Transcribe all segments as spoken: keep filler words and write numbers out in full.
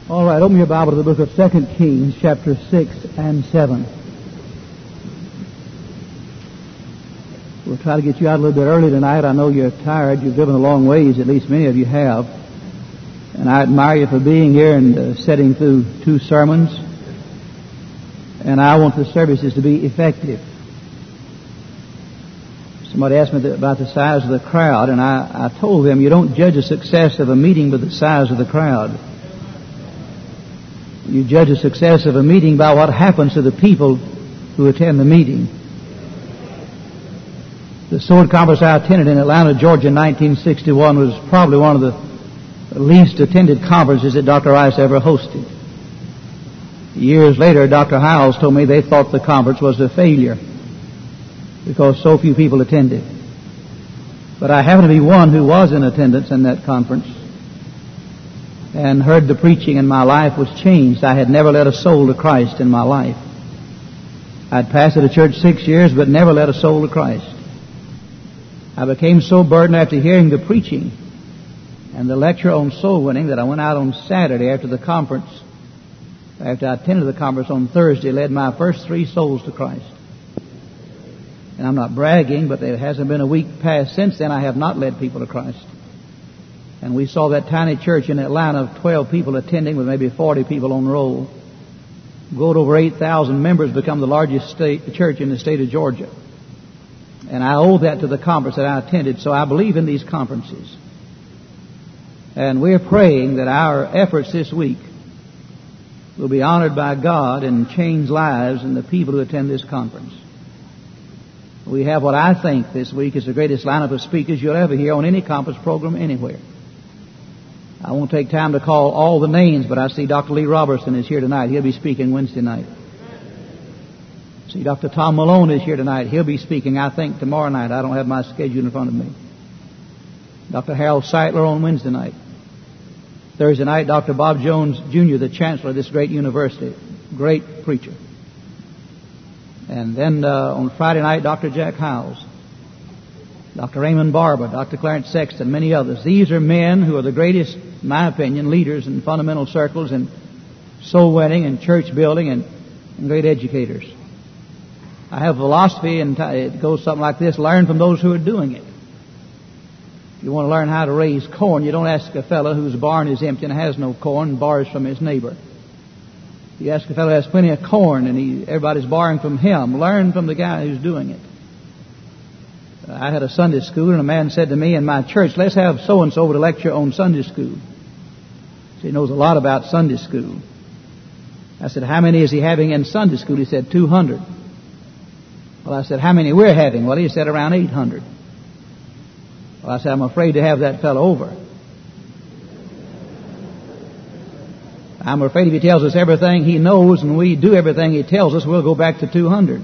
All right, open your Bible to the book of Second Kings, chapter six and seven. We'll try to get you out a little bit early tonight. I know you're tired. You've driven a long ways, at least many of you have. And I admire you for being here and uh, sitting through two sermons. And I want the services to be effective. Somebody asked me about the size of the crowd, and I, I told them you don't judge the success of a meeting by the size of the crowd. You judge the success of a meeting by what happens to the people who attend the meeting. The Sword Conference I attended in Atlanta, Georgia in nineteen sixty-one was probably one of the least attended conferences that Doctor Rice ever hosted. Years later, Doctor Howells told me they thought the conference was a failure because so few people attended. But I happened to be one who was in attendance in that conference and heard the preaching, and my life was changed. I had never led a soul to Christ in my life. I'd pastored a church six years, but never led a soul to Christ. I became so burdened after hearing the preaching and the lecture on soul winning that I went out on Saturday after the conference, after I attended the conference on Thursday, led my first three souls to Christ. And I'm not bragging, but there hasn't been a week past since then I have not led people to Christ. And we saw that tiny church in Atlanta of twelve people attending with maybe forty people on roll go to over eight thousand members, become the largest state church in the state of Georgia. And I owe that to the conference that I attended, so I believe in these conferences. And we're praying that our efforts this week will be honored by God and change lives in the people who attend this conference. We have what I think this week is the greatest lineup of speakers you'll ever hear on any conference program anywhere. I won't take time to call all the names, but I see Doctor Lee Robertson is here tonight. He'll be speaking Wednesday night. See, Doctor Tom Malone is here tonight. He'll be speaking, I think, tomorrow night. I don't have my schedule in front of me. Doctor Harold Seitler on Wednesday night. Thursday night, Doctor Bob Jones, Junior, the chancellor of this great university. Great preacher. And then uh, on Friday night, Doctor Jack Howells, Doctor Raymond Barber, Doctor Clarence Sexton, many others. These are men who are the greatest, in my opinion, leaders in fundamental circles and soul winning and church building and, and great educators. I have a philosophy, and it goes something like this: learn from those who are doing it. If you want to learn how to raise corn, you don't ask a fellow whose barn is empty and has no corn and borrows from his neighbor. You ask a fellow who has plenty of corn and he, everybody's borrowing from him. Learn from the guy who's doing it. I had a Sunday school, and a man said to me in my church, let's have so-and-so to lecture on Sunday school. So he knows a lot about Sunday school. I said, how many is he having in Sunday school? He said, two hundred. Well, I said, how many we're having? Well, he said around eight hundred. Well, I said, I'm afraid to have that fellow over. I'm afraid if he tells us everything he knows and we do everything he tells us, we'll go back to two hundred.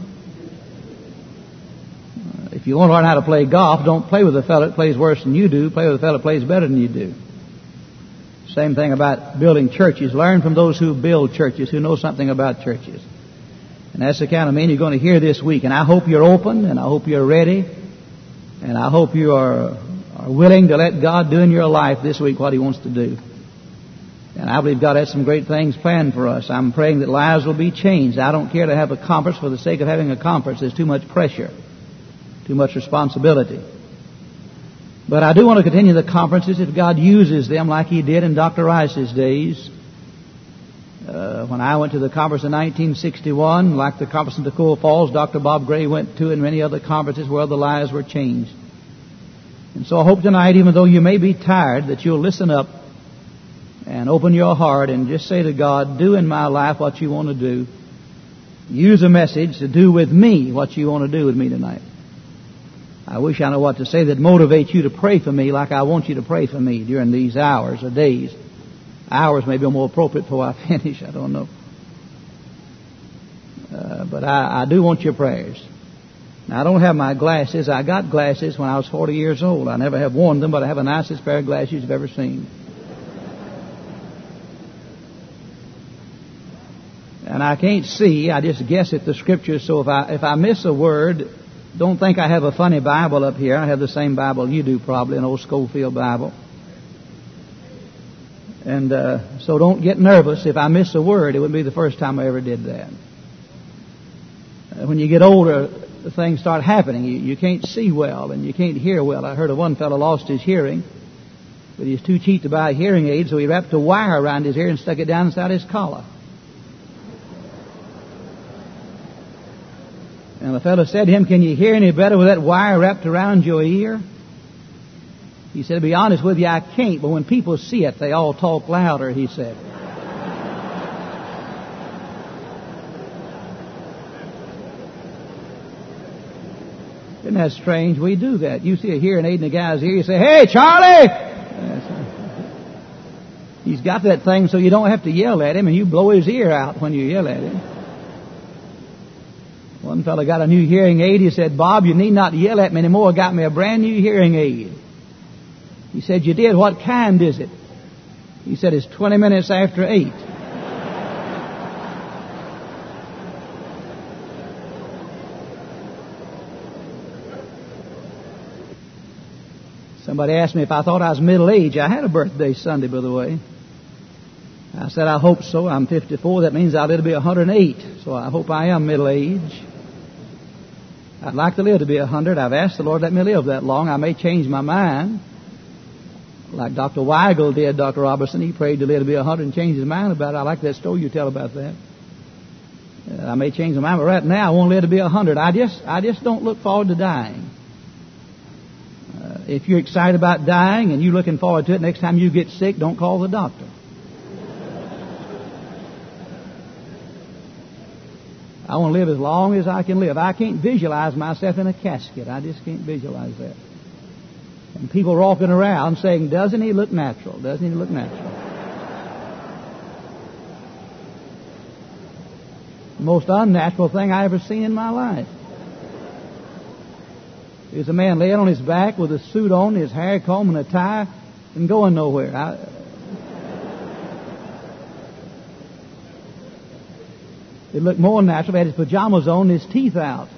If you want to learn how to play golf, don't play with a fellow that plays worse than you do. Play with a fellow that plays better than you do. Same thing about building churches. Learn from those who build churches, who know something about churches. And that's the kind of men you're going to hear this week. And I hope you're open, and I hope you're ready, and I hope you are, are willing to let God do in your life this week what He wants to do. And I believe God has some great things planned for us. I'm praying that lives will be changed. I don't care to have a conference for the sake of having a conference. There's too much pressure, too much responsibility. But I do want to continue the conferences if God uses them like He did in Doctor Rice's days. Uh, when I went to the conference in nineteen sixty-one, like the conference in Toccoa Falls, Doctor Bob Gray went to, and many other conferences where the lives were changed. And so I hope tonight, even though you may be tired, that you'll listen up and open your heart and just say to God, do in my life what you want to do. Use a message to do with me what you want to do with me tonight. I wish I knew what to say that motivates you to pray for me like I want you to pray for me during these hours or days. Hours may be more appropriate before I finish, I don't know. Uh, but I, I do want your prayers. Now, I don't have my glasses. I got glasses when I was forty years old. I never have worn them, but I have the nicest pair of glasses you've ever seen. And I can't see. I just guess at the Scriptures. So if I if I miss a word, don't think I have a funny Bible up here. I have the same Bible you do probably, an old Schofield Bible. And uh, so don't get nervous if I miss a word. It wouldn't be the first time I ever did that. Uh, when you get older, things start happening. You, you can't see well and you can't hear well. I heard of one fellow lost his hearing, but he's too cheap to buy a hearing aid, so he wrapped a wire around his ear and stuck it down inside his collar. And the fellow said to him, "Can you hear any better with that wire wrapped around your ear?" He said, "To be honest with you, I can't, but when people see it, they all talk louder," he said. Isn't that strange? We do that. You see a hearing aid in a guy's ear, you say, "Hey, Charlie!" He's got that thing so you don't have to yell at him, and you blow his ear out when you yell at him. One fellow got a new hearing aid. He said, "Bob, you need not yell at me anymore. I got me a brand new hearing aid." He said, "You did? What kind is it?" He said, "It's twenty minutes after eight." Somebody asked me if I thought I was middle-aged. I had a birthday Sunday, by the way. I said, "I hope so. I'm fifty-four. That means I'll live to be one hundred eight. So I hope I am middle-aged. I'd like to live to be one hundred. I've asked the Lord to let me live that long. I may change my mind. Like Doctor Weigel did, Doctor Robertson. He prayed to live to be one hundred and changed his mind about it. I like that story you tell about that. Uh, I may change my mind, but right now I want to live to be one hundred. I just, I just don't look forward to dying. Uh, if you're excited about dying and you're looking forward to it, next time you get sick, don't call the doctor. I want to live as long as I can live. I can't visualize myself in a casket. I just can't visualize that. And people walking around saying, "Doesn't he look natural? Doesn't he look natural?" The most unnatural thing I ever seen in my life. There's a man laying on his back with a suit on, his hair combed and a tie, and going nowhere. I, it looked more natural. He had his pajamas on and his teeth out.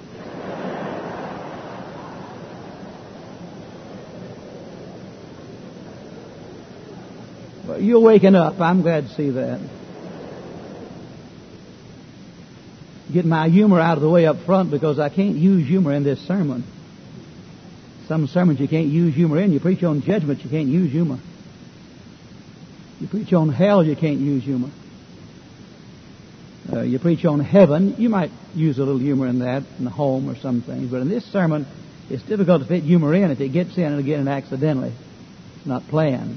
Well, you're waking up. I'm glad to see that. Get my humor out of the way up front because I can't use humor in this sermon. Some sermons you can't use humor in. You preach on judgment, you can't use humor. You preach on hell, you can't use humor. Uh, you preach on heaven, you might use a little humor in that, in the home or some things. But in this sermon, it's difficult to fit humor in. If it gets in, it'll get in accidentally. It's not planned.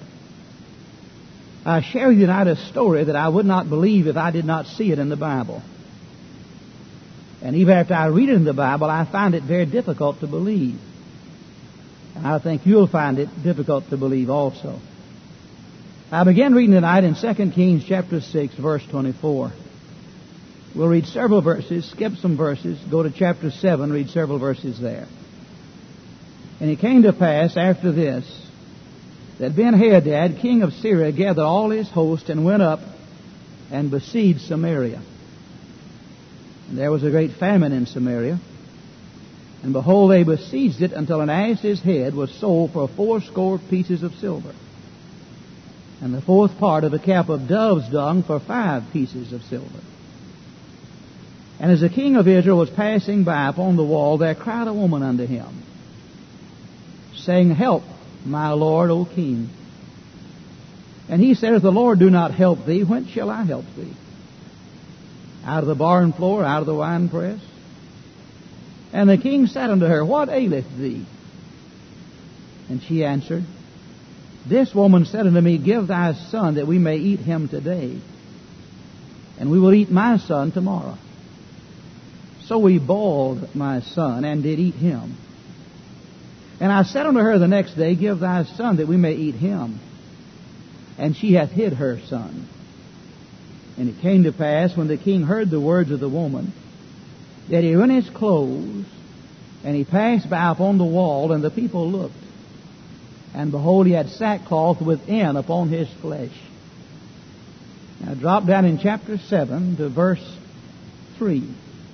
I share with you tonight a story that I would not believe if I did not see it in the Bible. And even after I read it in the Bible, I find it very difficult to believe. And I think you'll find it difficult to believe also. I began reading tonight in Second Kings chapter six, verse twenty-four. We'll read several verses, skip some verses, go to chapter seven, read several verses there. And it came to pass after this, that Ben-Hadad, king of Syria, gathered all his host and went up and besieged Samaria. And there was a great famine in Samaria. And behold, they besieged it until an ass's head was sold for fourscore pieces of silver, and the fourth part of a cap of dove's dung for five pieces of silver. And as the king of Israel was passing by upon the wall, there cried a woman unto him, saying, "Help, my lord, O king." And he said, "If the Lord do not help thee, whence shall I help thee? Out of the barn floor, out of the winepress?" And the king said unto her, "What aileth thee?" And she answered, "This woman said unto me, Give thy son, that we may eat him today, and we will eat my son tomorrow. So we boiled my son, and did eat him. And I said unto her the next day, Give thy son, that we may eat him. And she hath hid her son. And it came to pass, when the king heard the words of the woman, that he rent his clothes, and he passed by upon the wall, and the people looked. And behold, he had sackcloth within upon his flesh. Now drop down in chapter seven to verse three.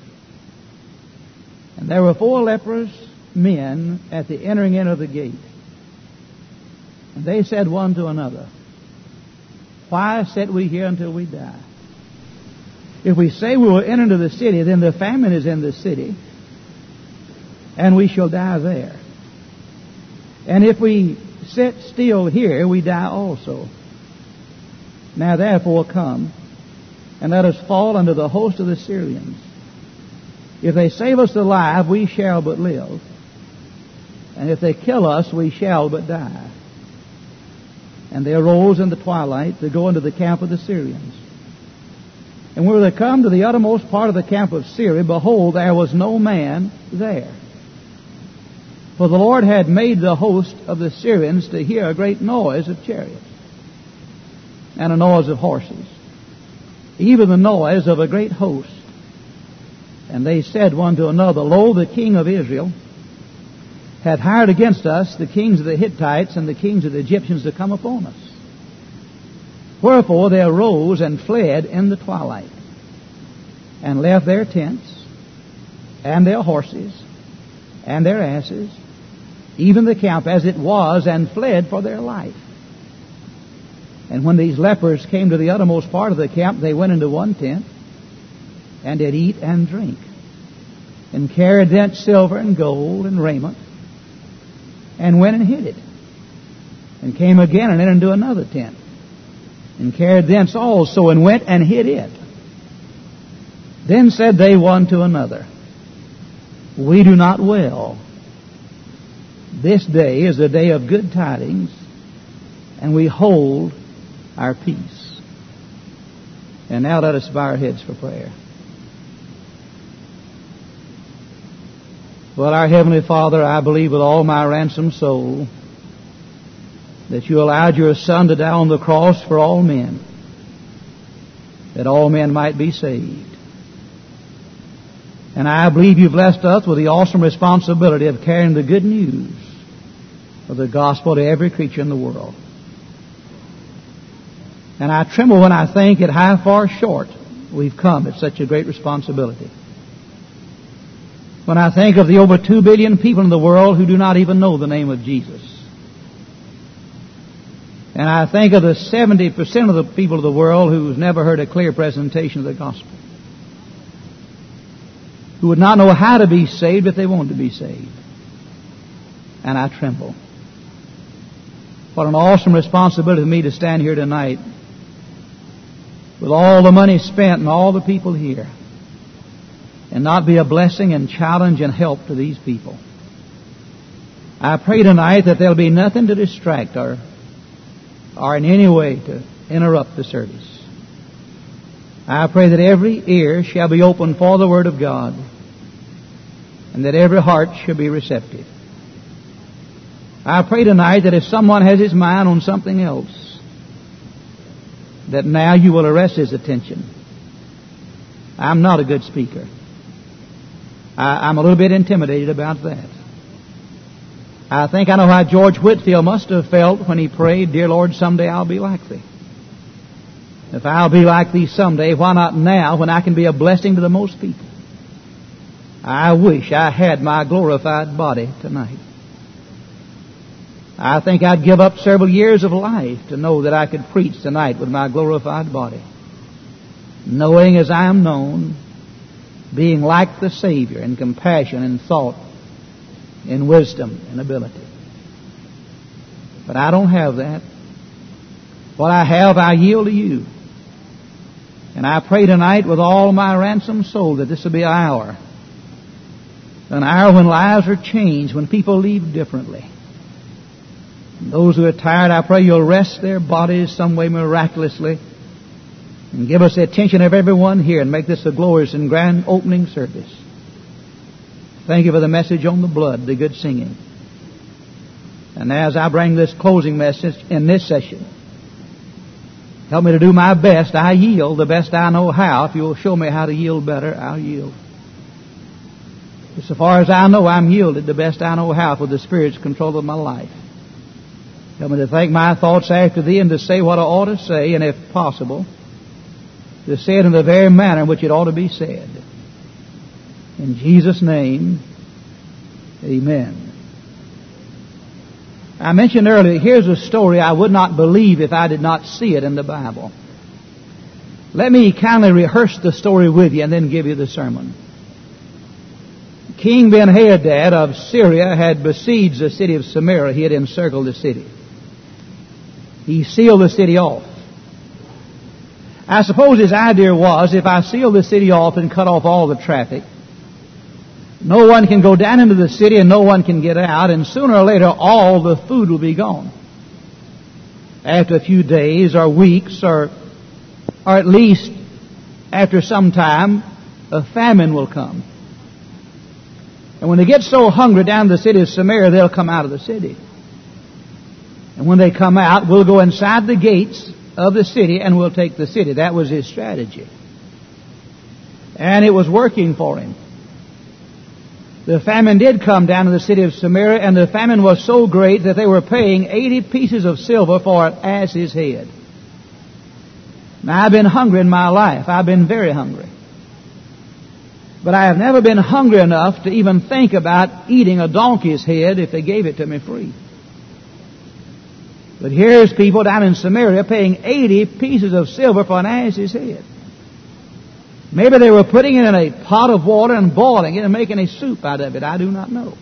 And there were four leprous men at the entering in of the gate. And they said one to another, Why sit we here until we die? If we say we will enter into the city, then the famine is in the city, and we shall die there. And if we sit still here, we die also. Now therefore come, and let us fall under the host of the Syrians. If they save us alive, we shall but live. And if they kill us, we shall but die. And they arose in the twilight to go into the camp of the Syrians. And when they come to the uttermost part of the camp of Syria, behold, there was no man there. For the Lord had made the host of the Syrians to hear a great noise of chariots, and a noise of horses, even the noise of a great host. And they said one to another, Lo, the king of Israel hath hired against us the kings of the Hittites and the kings of the Egyptians to come upon us. Wherefore they arose and fled in the twilight, and left their tents, and their horses, and their asses, even the camp as it was, and fled for their life. And when these lepers came to the uttermost part of the camp, they went into one tent, and did eat and drink, and carried thence silver and gold and raiment, and went and hid it, and came again and entered into another tent, and carried thence also, and went and hid it. Then said they one to another, We do not well. This day is a day of good tidings, and we hold our peace. And now let us bow our heads for prayer. Well, our Heavenly Father, I believe with all my ransomed soul that you allowed your Son to die on the cross for all men, that all men might be saved. And I believe you blessed us with the awesome responsibility of carrying the good news of the gospel to every creature in the world. And I tremble when I think at how far short we've come at such a great responsibility. When I think of the over two billion people in the world who do not even know the name of Jesus. And I think of the seventy percent of the people of the world who's never heard a clear presentation of the gospel, who would not know how to be saved if they wanted to be saved. And I tremble. What an awesome responsibility for me to stand here tonight with all the money spent and all the people here, and not be a blessing and challenge and help to these people. I pray tonight that there'll be nothing to distract or, or in any way to interrupt the service. I pray that every ear shall be open for the Word of God, and that every heart shall be receptive. I pray tonight that if someone has his mind on something else, that now you will arrest his attention. I'm not a good speaker. I, I'm a little bit intimidated about that. I think I know how George Whitefield must have felt when he prayed, Dear Lord, someday I'll be like Thee. If I'll be like Thee someday, why not now when I can be a blessing to the most people? I wish I had my glorified body tonight. I think I'd give up several years of life to know that I could preach tonight with my glorified body, knowing as I am known, being like the Savior in compassion and thought, in wisdom and ability. But I don't have that. What I have, I yield to you. And I pray tonight with all my ransomed soul that this will be an hour. An hour when lives are changed, when people leave differently. And those who are tired, I pray you'll rest their bodies some way miraculously, and give us the attention of everyone here, and make this a glorious and grand opening service. Thank you for the message on the blood, the good singing. And as I bring this closing message in this session, help me to do my best. I yield the best I know how. If you'll show me how to yield better, I'll yield. So far as I know, I'm yielded the best I know how for the Spirit's control of my life. Help me to think my thoughts after Thee, and to say what I ought to say, and if possible, to say it in the very manner in which it ought to be said. In Jesus' name, amen. I mentioned earlier, here's a story I would not believe if I did not see it in the Bible. Let me kindly rehearse the story with you and then give you the sermon. King Ben-Hadad of Syria had besieged the city of Samaria. He had encircled the city. He sealed the city off. I suppose his idea was, if I seal the city off and cut off all the traffic, no one can go down into the city and no one can get out, and sooner or later all the food will be gone. After a few days or weeks or, or at least after some time, a famine will come. And when they get so hungry down in the city of Samaria, they'll come out of the city. And when they come out, we'll go inside the gates of the city and we'll take the city. That was his strategy. And it was working for him. The famine did come down to the city of Samaria, and the famine was so great that they were paying eighty pieces of silver for an ass's head. Now, I've been hungry in my life. I've been very hungry. But I have never been hungry enough to even think about eating a donkey's head if they gave it to me free. But here's people down in Samaria paying eighty pieces of silver for an ass's head. Maybe they were putting it in a pot of water and boiling it and making a soup out of it. I do not know.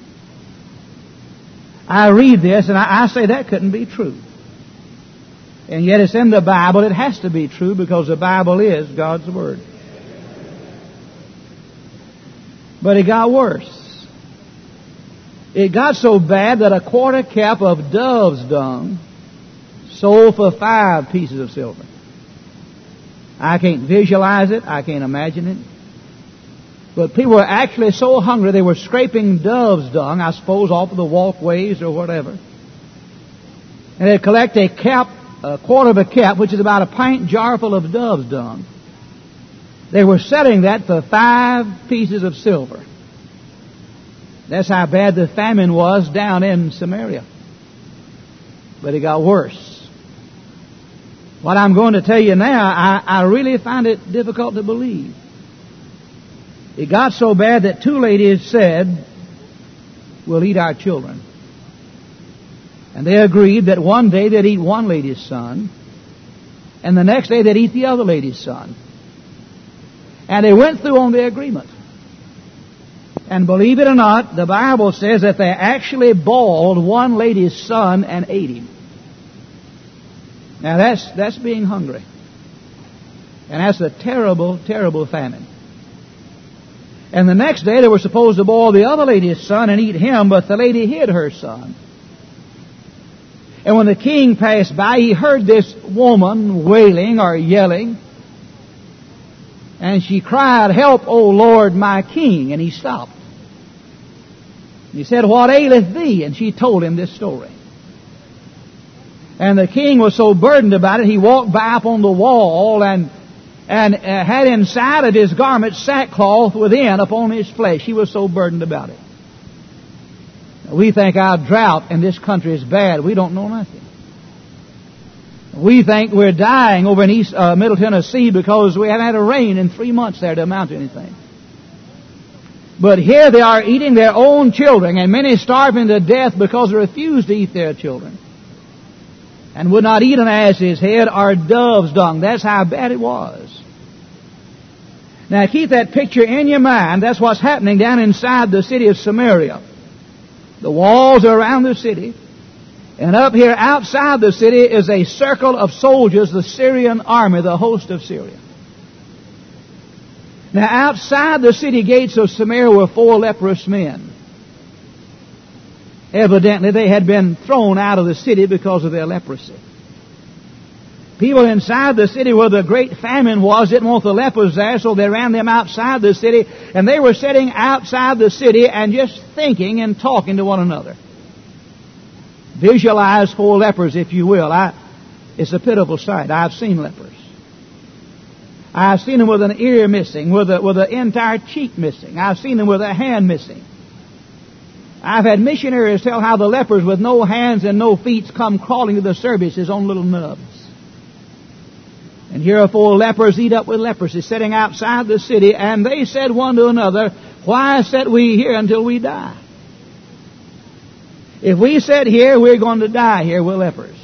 I read this and I, I say that couldn't be true. And yet it's in the Bible. It has to be true because the Bible is God's Word. But it got worse. It got so bad that a quarter cup of dove's dung sold for five pieces of silver. I can't visualize it. I can't imagine it. But people were actually so hungry they were scraping dove's dung, I suppose, off of the walkways or whatever. And they'd collect a cap, a quarter of a cap, which is about a pint jar full of dove's dung. They were selling that for five pieces of silver. That's how bad the famine was down in Samaria. But it got worse. What I'm going to tell you now, I, I really find it difficult to believe. It got so bad that two ladies said, we'll eat our children. And they agreed that one day they'd eat one lady's son, and the next day they'd eat the other lady's son. And they went through on the agreement. And believe it or not, the Bible says that they actually boiled one lady's son and ate him. Now that's, that's being hungry. And that's a terrible, terrible famine. And the next day they were supposed to boil the other lady's son and eat him, but the lady hid her son. And when the king passed by, he heard this woman wailing or yelling. And she cried, "Help, O Lord, my king." And he stopped. He said, "What aileth thee?" And she told him this story. And the king was so burdened about it, he walked by up on the wall and and uh, had inside of his garment sackcloth within upon his flesh. He was so burdened about it. We think our drought in this country is bad. We don't know nothing. We think we're dying over in East uh, Middle Tennessee because we haven't had a rain in three months there to amount to anything. But here they are eating their own children, and many starving to death because they refuse to eat their children and would not eat an ass's head or dove's dung. That's how bad it was. Now keep that picture in your mind. That's what's happening down inside the city of Samaria. The walls are around the city. And up here outside the city is a circle of soldiers, the Syrian army, the host of Syria. Now outside the city gates of Samaria were four leprous men. Evidently they had been thrown out of the city because of their leprosy. People inside the city where the great famine was didn't want the lepers there, so they ran them outside the city, and they were sitting outside the city and just thinking and talking to one another. Visualize four lepers, if you will. I, it's a pitiful sight. I've seen lepers. I've seen them with an ear missing, with a, with an entire cheek missing. I've seen them with a hand missing. I've had missionaries tell how the lepers with no hands and no feet come crawling to the services on little nubs. And here are four lepers eat up with leprosy sitting outside the city, and they said one to another, "Why sit we here until we die?" If we sit here, we're going to die here. We're lepers.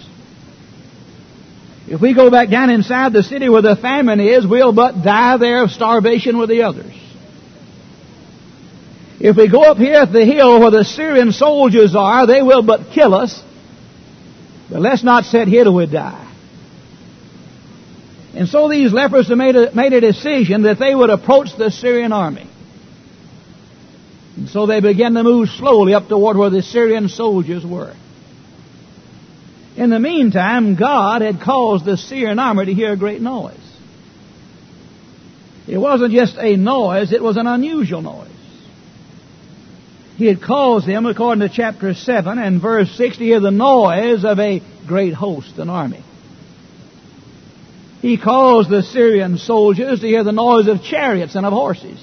If we go back down inside the city where the famine is, we'll but die there of starvation with the others. If we go up here at the hill where the Syrian soldiers are, they will but kill us. But let's not sit here till we die. And so these lepers have made a, made a decision that they would approach the Syrian army. And so they began to move slowly up toward where the Syrian soldiers were. In the meantime, God had caused the Syrian army to hear a great noise. It wasn't just a noise, it was an unusual noise. He had caused them, according to chapter seven and verse six, to hear the noise of a great host, an army. He caused the Syrian soldiers to hear the noise of chariots and of horses.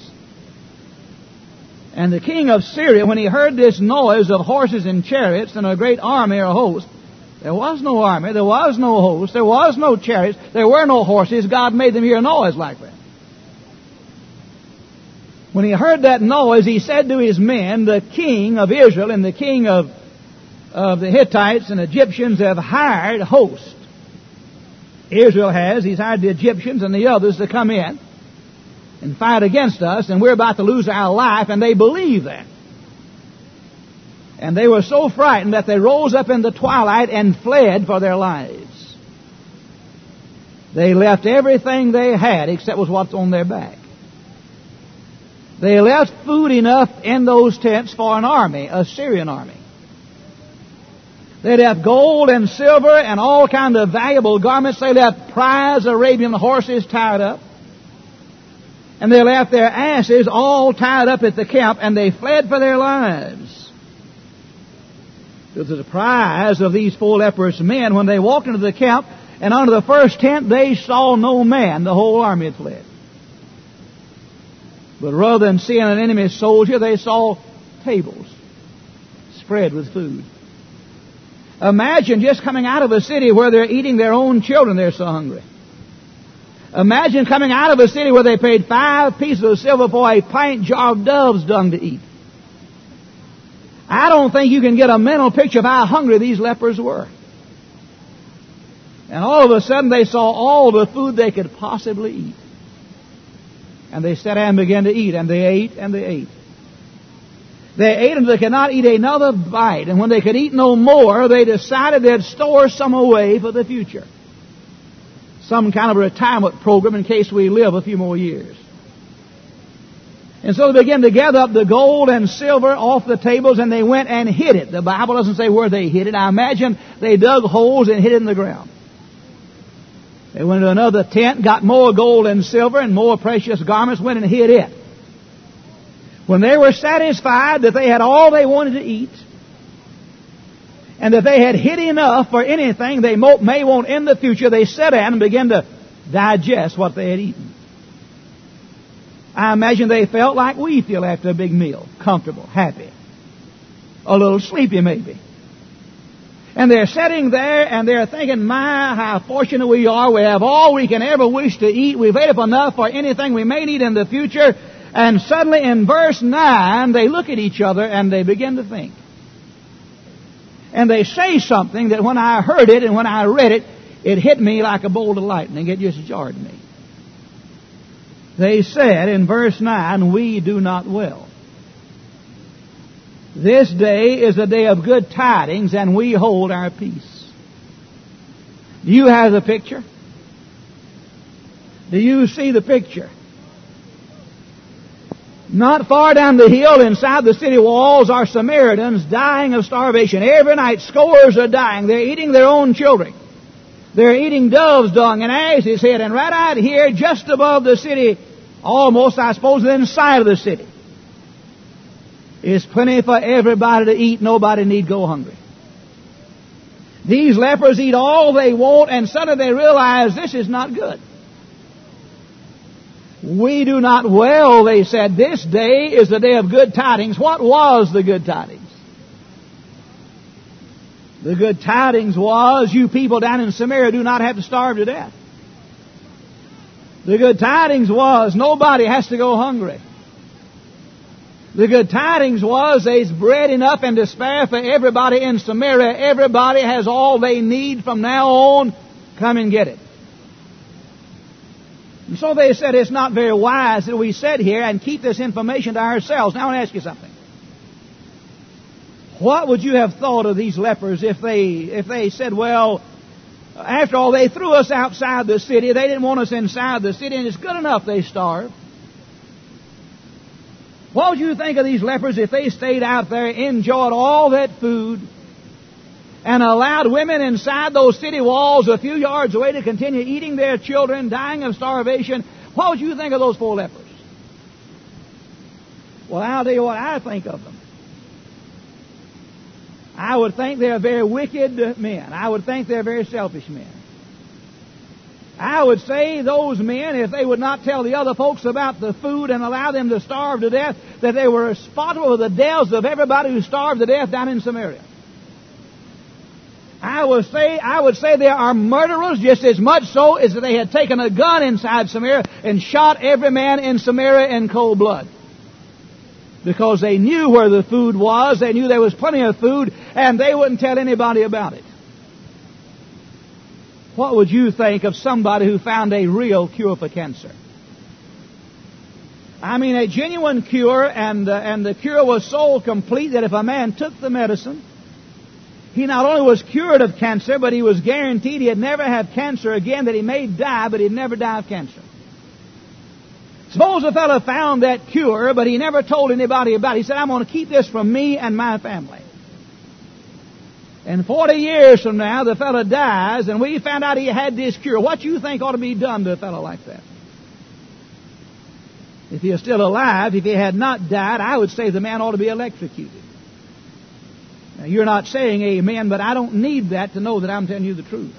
And the king of Syria, when he heard this noise of horses and chariots and a great army or host, there was no army, there was no host, there was no chariots, there were no horses. God made them hear a noise like that. When he heard that noise, he said to his men, the king of Israel and the king of, of the Hittites and Egyptians have hired hosts. Israel has. He's hired the Egyptians and the others to come in and fight against us, and we're about to lose our life, and they believe that. And they were so frightened that they rose up in the twilight and fled for their lives. They left everything they had except was what's on their back. They left food enough in those tents for an army, a Syrian army. They left gold and silver and all kinds of valuable garments. They left prize Arabian horses tied up. And they left their asses all tied up at the camp, and they fled for their lives. To the surprise of these four leprous men, when they walked into the camp, and under the first tent, they saw no man. The whole army had fled. But rather than seeing an enemy soldier, they saw tables spread with food. Imagine just coming out of a city where they're eating their own children, they're so hungry. Imagine coming out of a city where they paid five pieces of silver for a pint jar of dove's dung to eat. I don't think you can get a mental picture of how hungry these lepers were. And all of a sudden they saw all the food they could possibly eat. And they sat down and began to eat, and they ate, and they ate. They ate until they could not eat another bite. And when they could eat no more, they decided they'd store some away for the future. Some kind of a retirement program in case we live a few more years. And so they began to gather up the gold and silver off the tables, and they went and hid it. The Bible doesn't say where they hid it. I imagine they dug holes and hid it in the ground. They went to another tent, got more gold and silver and more precious garments, went and hid it. When they were satisfied that they had all they wanted to eat, and that they had hid enough for anything they may want in the future, they sat down and began to digest what they had eaten. I imagine they felt like we feel after a big meal. Comfortable, happy. A little sleepy maybe. And they're sitting there and they're thinking, my, how fortunate we are. We have all we can ever wish to eat. We've ate up enough for anything we may need in the future. And suddenly in verse nine, they look at each other and they begin to think. And they say something that when I heard it and when I read it, it hit me like a bolt of lightning. It just jarred me. They said in verse nine, we do not well. This day is a day of good tidings, and we hold our peace. Do you have the picture? Do you see the picture? Not far down the hill inside the city walls are Samaritans dying of starvation. Every night scores are dying. They're eating their own children. They're eating dove's dung and asses' head. And right out here, just above the city, almost, I suppose, inside of the city, is plenty for everybody to eat. Nobody need go hungry. These lepers eat all they want, and suddenly they realize this is not good. We do not well, they said. This day is the day of good tidings. What was the good tidings? The good tidings was you people down in Samaria do not have to starve to death. The good tidings was nobody has to go hungry. The good tidings was there's bread enough and to spare for everybody in Samaria. Everybody has all they need from now on. Come and get it. And so they said it's not very wise that we sit here and keep this information to ourselves. Now I want to ask you something. What would you have thought of these lepers if they if they said, well, after all, they threw us outside the city. They didn't want us inside the city, and it's good enough they starved. What would you think of these lepers if they stayed out there, enjoyed all that food, and allowed women inside those city walls a few yards away to continue eating their children, dying of starvation? What would you think of those four lepers? Well, I'll tell you what I think of them. I would think they're very wicked men. I would think they're very selfish men. I would say those men, if they would not tell the other folks about the food and allow them to starve to death, that they were responsible for the deaths of everybody who starved to death down in Samaria. I would say, I would say they are murderers just as much so as if they had taken a gun inside Samaria and shot every man in Samaria in cold blood. Because they knew where the food was, they knew there was plenty of food, and they wouldn't tell anybody about it. What would you think of somebody who found a real cure for cancer? I mean, a genuine cure, and, uh, and the cure was so complete that if a man took the medicine, he not only was cured of cancer, but he was guaranteed he'd never have cancer again, that he may die, but he'd never die of cancer. Suppose a fellow found that cure, but he never told anybody about it. He said, I'm going to keep this from me and my family. And forty years from now, the fellow dies, and we found out he had this cure. What do you think ought to be done to a fellow like that? If he is still alive, if he had not died, I would say the man ought to be electrocuted. Now, you're not saying amen, but I don't need that to know that I'm telling you the truth.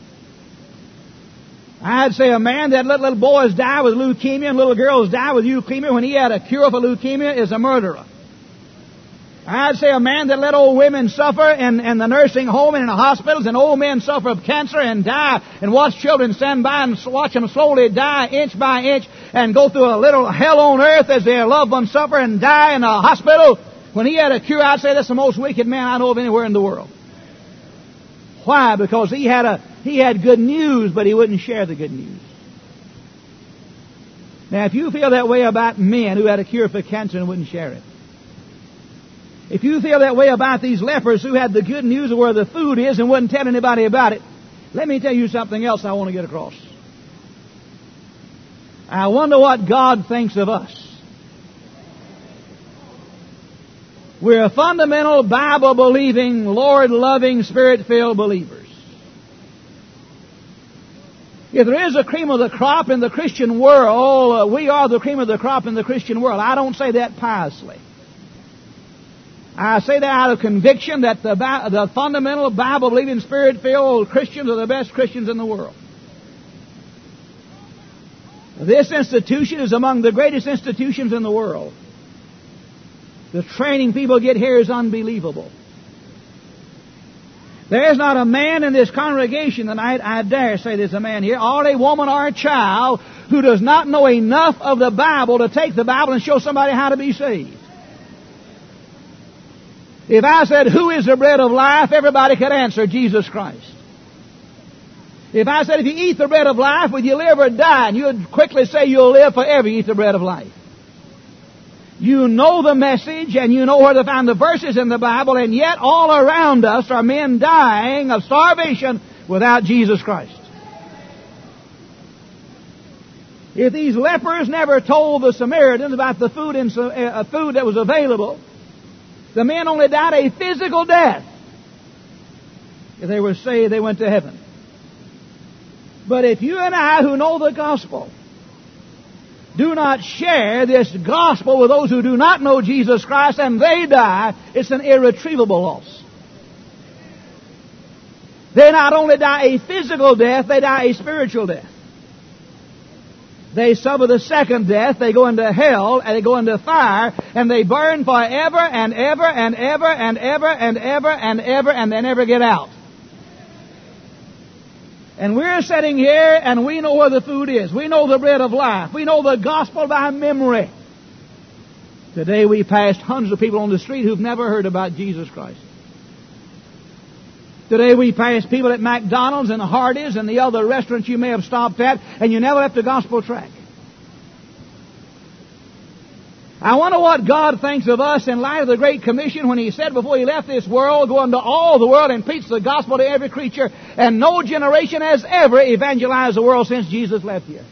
I'd say a man that let little boys die with leukemia and little girls die with leukemia when he had a cure for leukemia is a murderer. I'd say a man that let old women suffer in, in the nursing home and in the hospitals, and old men suffer of cancer and die, and watch children stand by and watch them slowly die inch by inch and go through a little hell on earth as their loved ones suffer and die in a hospital. When he had a cure, I'd say that's the most wicked man I know of anywhere in the world. Why? Because he had a he had good news, but he wouldn't share the good news. Now, if you feel that way about men who had a cure for cancer and wouldn't share it, if you feel that way about these lepers who had the good news of where the food is and wouldn't tell anybody about it, let me tell you something else I want to get across. I wonder what God thinks of us. We're fundamental, Bible-believing, Lord-loving, Spirit-filled believers. If there is a cream of the crop in the Christian world, uh, we are the cream of the crop in the Christian world. I don't say that piously. I say that out of conviction that the, the fundamental, Bible-believing, Spirit-filled Christians are the best Christians in the world. This institution is among the greatest institutions in the world. The training people get here is unbelievable. There is not a man in this congregation tonight, I dare say there's a man here, or a woman or a child, who does not know enough of the Bible to take the Bible and show somebody how to be saved. If I said, who is the bread of life, everybody could answer, Jesus Christ. If I said, if you eat the bread of life, will you live or die? And you would quickly say you'll live forever, you eat the bread of life. You know the message, and you know where to find the verses in the Bible, and yet all around us are men dying of starvation without Jesus Christ. If these lepers never told the Samaritans about the food, in, uh, food that was available, the men only died a physical death. If they were saved, they went to heaven. But if you and I, who know the gospel, do not share this gospel with those who do not know Jesus Christ and they die, it's an irretrievable loss. They not only die a physical death, they die a spiritual death. They suffer the second death, they go into hell, and they go into fire, and they burn forever and ever and ever and ever and ever and ever, and they never get out. And we're sitting here, and we know where the food is. We know the bread of life. We know the gospel by memory. Today we passed hundreds of people on the street who've never heard about Jesus Christ. Today we pass people at McDonald's and Hardee's and the other restaurants you may have stopped at, and you never left the gospel track. I wonder what God thinks of us in light of the Great Commission when He said before He left this world, go into all the world and preach the gospel to every creature, and no generation has ever evangelized the world since Jesus left here.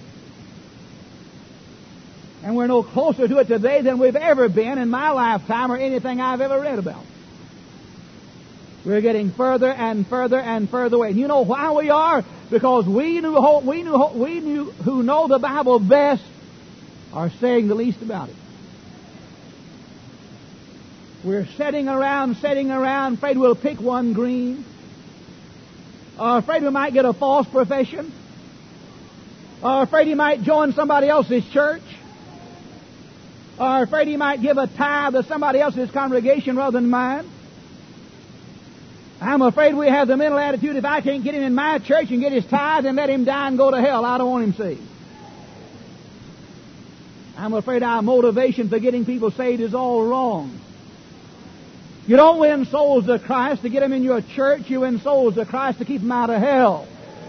And we're no closer to it today than we've ever been in my lifetime or anything I've ever read about. We're getting further and further and further away. And you know why we are? Because we knew, we knew, we knew who know the Bible best are saying the least about it. We're sitting around, sitting around, afraid we'll pick one green. Or afraid we might get a false profession. Or afraid he might join somebody else's church. Or afraid he might give a tithe to somebody else's congregation rather than mine. I'm afraid we have the mental attitude, if I can't get him in my church and get his tithe, then let him die and go to hell. I don't want him saved. I'm afraid our motivation for getting people saved is all wrong. You don't win souls to Christ to get them in your church. You win souls to Christ to keep them out of hell.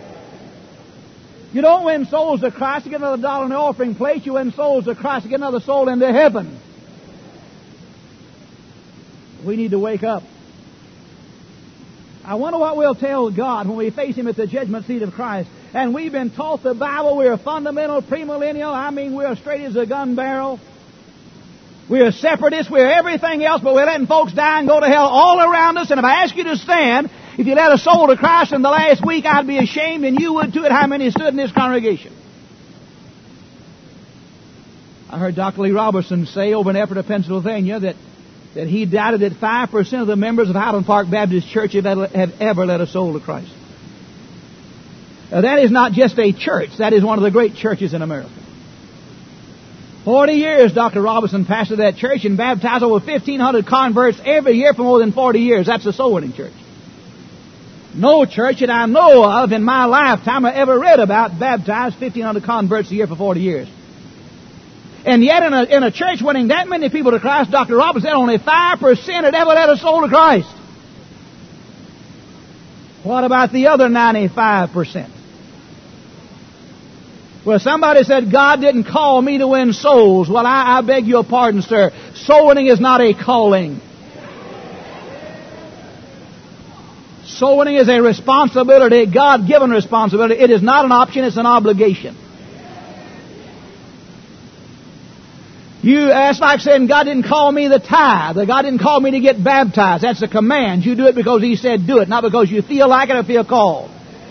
You don't win souls to Christ to get another dollar in the offering plate. You win souls to Christ to get another soul into heaven. We need to wake up. I wonder what we'll tell God when we face Him at the judgment seat of Christ. And we've been taught the Bible. We're fundamental, premillennial. I mean, we're straight as a gun barrel. We're separatists. We're everything else, but we're letting folks die and go to hell all around us. And if I ask you to stand, if you led a soul to Christ in the last week, I'd be ashamed, and you would too, at how many stood in this congregation. I heard Doctor Lee Robertson say over in Ephrata, Pennsylvania, that, that he doubted that five percent of the members of Highland Park Baptist Church have ever, have ever led a soul to Christ. Now, that is not just a church. That is one of the great churches in America. Forty years Doctor Robertson pastored that church and baptized over fifteen hundred converts every year for more than forty years. That's a soul-winning church. No church that I know of in my lifetime I ever read about baptized fifteen hundred converts a year for forty years. And yet in a, in a church winning that many people to Christ, Doctor Robertson said only five percent had ever led a soul to Christ. What about the other ninety-five percent? Well, somebody said, God didn't call me to win souls. Well, I, I beg your pardon, sir. Soul winning is not a calling. Soul winning is a responsibility, a God-given responsibility. It is not an option, it's an obligation. You, that's like saying, God didn't call me the tithe. God didn't call me to get baptized. That's a command. You do it because He said do it, not because you feel like it or feel called.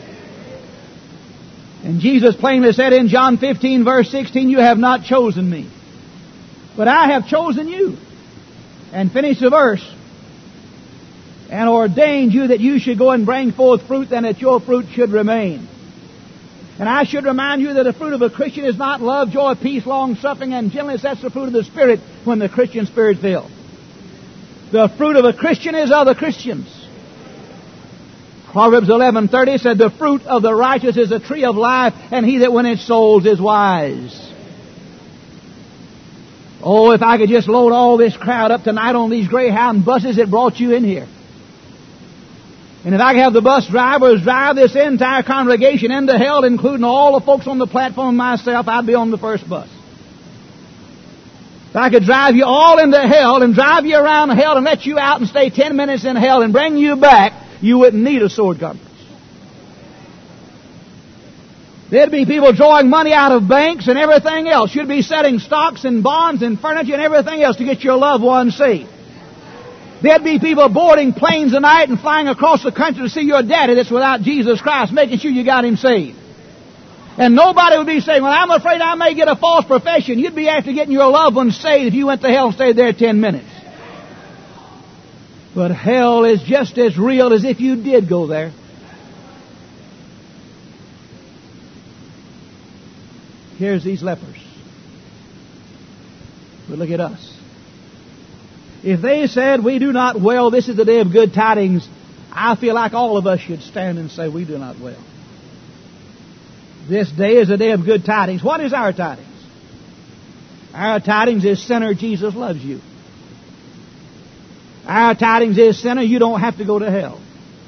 And Jesus plainly said in John fifteen, verse sixteen, you have not chosen me, but I have chosen you. And finish the verse. And ordained you that you should go and bring forth fruit, and that your fruit should remain. And I should remind you that the fruit of a Christian is not love, joy, peace, long-suffering, and gentleness. That's the fruit of the Spirit when the Christian Spirit is filled. The fruit of a Christian is other Christians. Proverbs eleven thirty said, the fruit of the righteous is a tree of life, and he that winneth souls is wise. Oh, if I could just load all this crowd up tonight on these Greyhound buses that brought you in here. And if I could have the bus drivers drive this entire congregation into hell, including all the folks on the platform and myself, I'd be on the first bus. If I could drive you all into hell and drive you around hell and let you out and stay ten minutes in hell and bring you back, you wouldn't need a sword conference. There'd be people drawing money out of banks and everything else. You'd be selling stocks and bonds and furniture and everything else to get your loved ones saved. There'd be people boarding planes tonight and flying across the country to see your daddy that's without Jesus Christ, making sure you got him saved. And nobody would be saying, well, I'm afraid I may get a false profession. You'd be after getting your loved ones saved if you went to hell and stayed there ten minutes. But hell is just as real as if you did go there. Here's these lepers. But look at us. If they said, we do not well, this is the day of good tidings, I feel like all of us should stand and say, we do not well. This day is a day of good tidings. What is our tidings? Our tidings is, sinner, Jesus loves you. Our tidings is, sinner, you don't have to go to hell.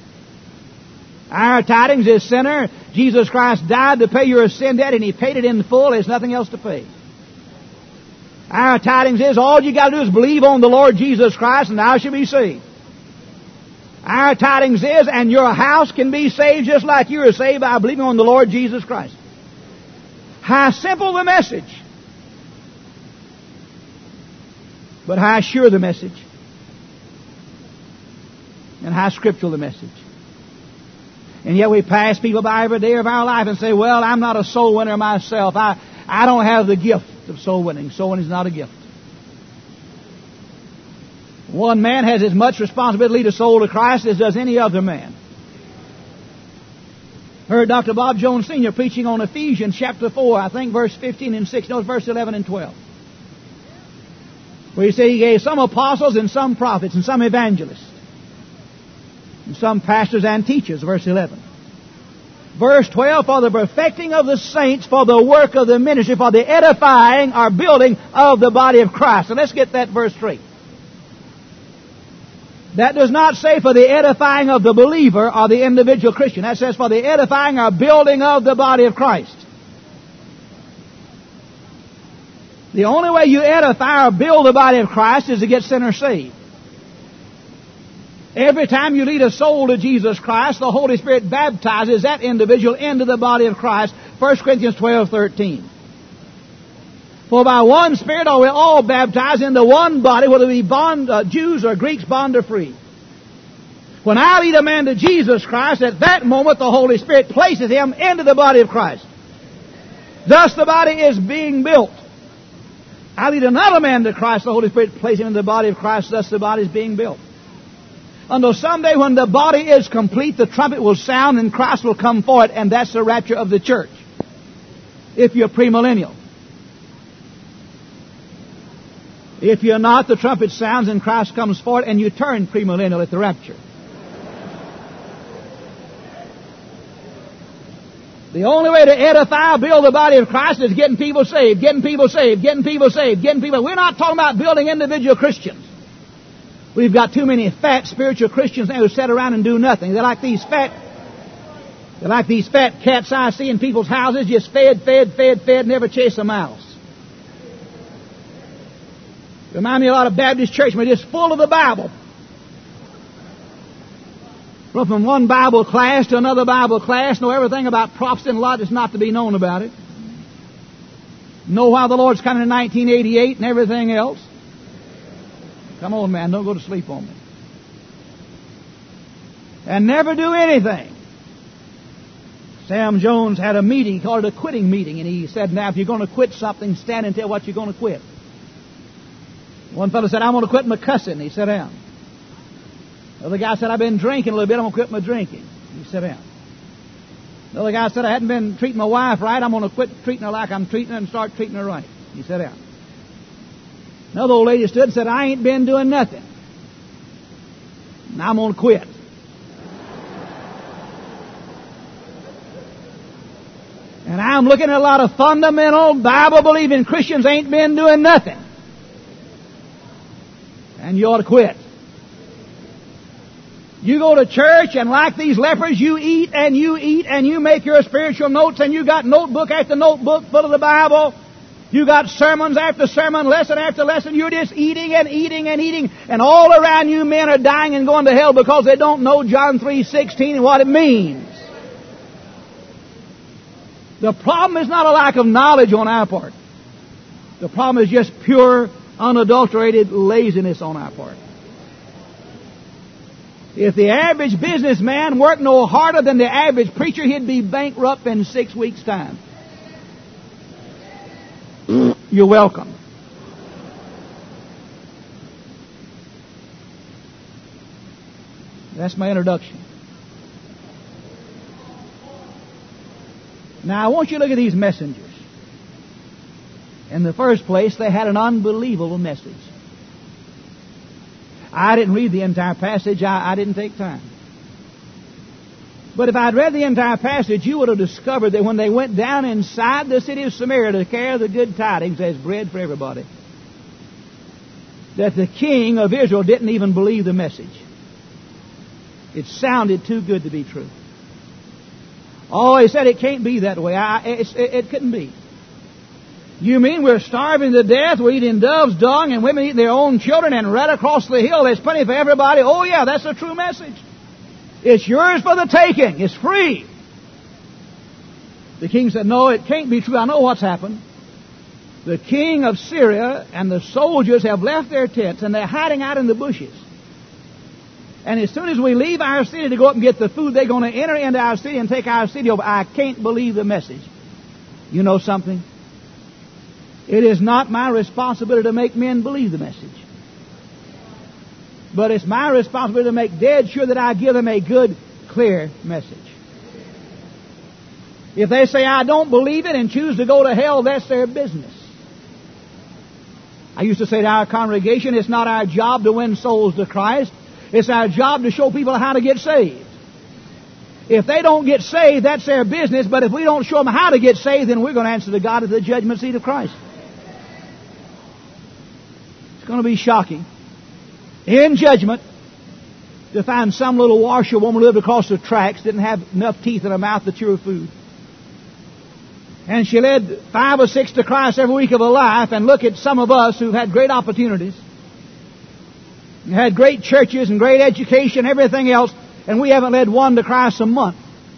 Our tidings is, sinner, Jesus Christ died to pay your sin debt, and He paid it in full. There's nothing else to pay. Our tidings is, all you got to do is believe on the Lord Jesus Christ, and thou shalt be saved. Our tidings is, and your house can be saved just like you are saved by believing on the Lord Jesus Christ. How simple the message, but how sure the message, and how scriptural the message. And yet we pass people by every day of our life and say, well, I'm not a soul winner myself. I, I don't have the gift of soul winning. Soul winning is not a gift. One man has as much responsibility to lead a soul to Christ as does any other man. Heard Doctor Bob Jones Senior preaching on Ephesians chapter four, I think verse fifteen and six, no, verse eleven and twelve. Where he said He gave some apostles and some prophets and some evangelists and some pastors and teachers, verse eleven. Verse twelve, for the perfecting of the saints, for the work of the ministry, for the edifying or building of the body of Christ. So let's get that verse straight. That does not say for the edifying of the believer or the individual Christian. That says for the edifying or building of the body of Christ. The only way you edify or build the body of Christ is to get sinners saved. Every time you lead a soul to Jesus Christ, the Holy Spirit baptizes that individual into the body of Christ. First Corinthians twelve thirteen. For by one Spirit are we all baptized into one body, whether we be bond, uh, Jews or Greeks, bond or free. When I lead a man to Jesus Christ, at that moment the Holy Spirit places him into the body of Christ. Thus the body is being built. I lead another man to Christ, the Holy Spirit places him in the body of Christ, thus the body is being built. Until someday when the body is complete, the trumpet will sound and Christ will come forth, and that's the rapture of the church. If you're premillennial. If you're not, the trumpet sounds and Christ comes forth and you turn premillennial at the rapture. The only way to edify, build the body of Christ is getting people saved, getting people saved, getting people saved, getting people... We're not talking about building individual Christians. We've got too many fat spiritual Christians now who sit around and do nothing. They're like these fat... They're like these fat cats I see in people's houses, just fed, fed, fed, fed, never chase a mouse. Remind me a lot of Baptist churchmen, just full of the Bible. Well, from one Bible class to another Bible class, know everything about prophecy and a lot that's not to be known about it. Know why the Lord's coming in nineteen eighty-eight and everything else. Come on, man, don't go to sleep on me. And never do anything. Sam Jones had a meeting, he called it a quitting meeting, and he said, now, if you're going to quit something, stand and tell what you're going to quit. One fellow said, I'm going to quit my cussing. He sat down. The other guy said, I've been drinking a little bit. I'm going to quit my drinking. He sat down. The other guy said, I hadn't been treating my wife right. I'm going to quit treating her like I'm treating her and start treating her right. He sat down. Another old lady stood and said, I ain't been doing nothing. Now I'm going to quit. And I'm looking at a lot of fundamental Bible-believing Christians ain't been doing nothing. And you ought to quit. You go to church and like these lepers, you eat and you eat and you make your spiritual notes and you got notebook after notebook full of the Bible. You got sermons after sermon, lesson after lesson. You're just eating and eating and eating. And all around you men are dying and going to hell because they don't know John three sixteen and what it means. The problem is not a lack of knowledge on our part. The problem is just pure, unadulterated laziness on our part. If the average businessman worked no harder than the average preacher, he'd be bankrupt in six weeks' time. You're welcome. That's my introduction. Now, I want you to look at these messengers. In the first place, they had an unbelievable message. I didn't read the entire passage. I, I didn't take time. But if I'd read the entire passage, you would have discovered that when they went down inside the city of Samaria to carry the good tidings as bread for everybody, that the king of Israel didn't even believe the message. It sounded too good to be true. Oh, he said it can't be that way. I, it, it couldn't be. You mean we're starving to death, we're eating dove's dung, and women eating their own children, and right across the hill there's plenty for everybody? Oh yeah, that's a true message. It's yours for the taking. It's free. The king said, no, it can't be true. I know what's happened. The king of Syria and the soldiers have left their tents, and they're hiding out in the bushes. And as soon as we leave our city to go up and get the food, they're going to enter into our city and take our city over. I can't believe the message. You know something? It is not my responsibility to make men believe the message. But it's my responsibility to make dead sure that I give them a good, clear message. If they say, I don't believe it and choose to go to hell, that's their business. I used to say to our congregation, it's not our job to win souls to Christ. It's our job to show people how to get saved. If they don't get saved, that's their business. But if we don't show them how to get saved, then we're going to answer to God at the judgment seat of Christ. It's going to be shocking in judgment to find some little washerwoman who lived across the tracks, didn't have enough teeth in her mouth to chew her food. And she led five or six to Christ every week of her life. And look at some of us who've had great opportunities, had great churches and great education, everything else, and we haven't led one to Christ a month.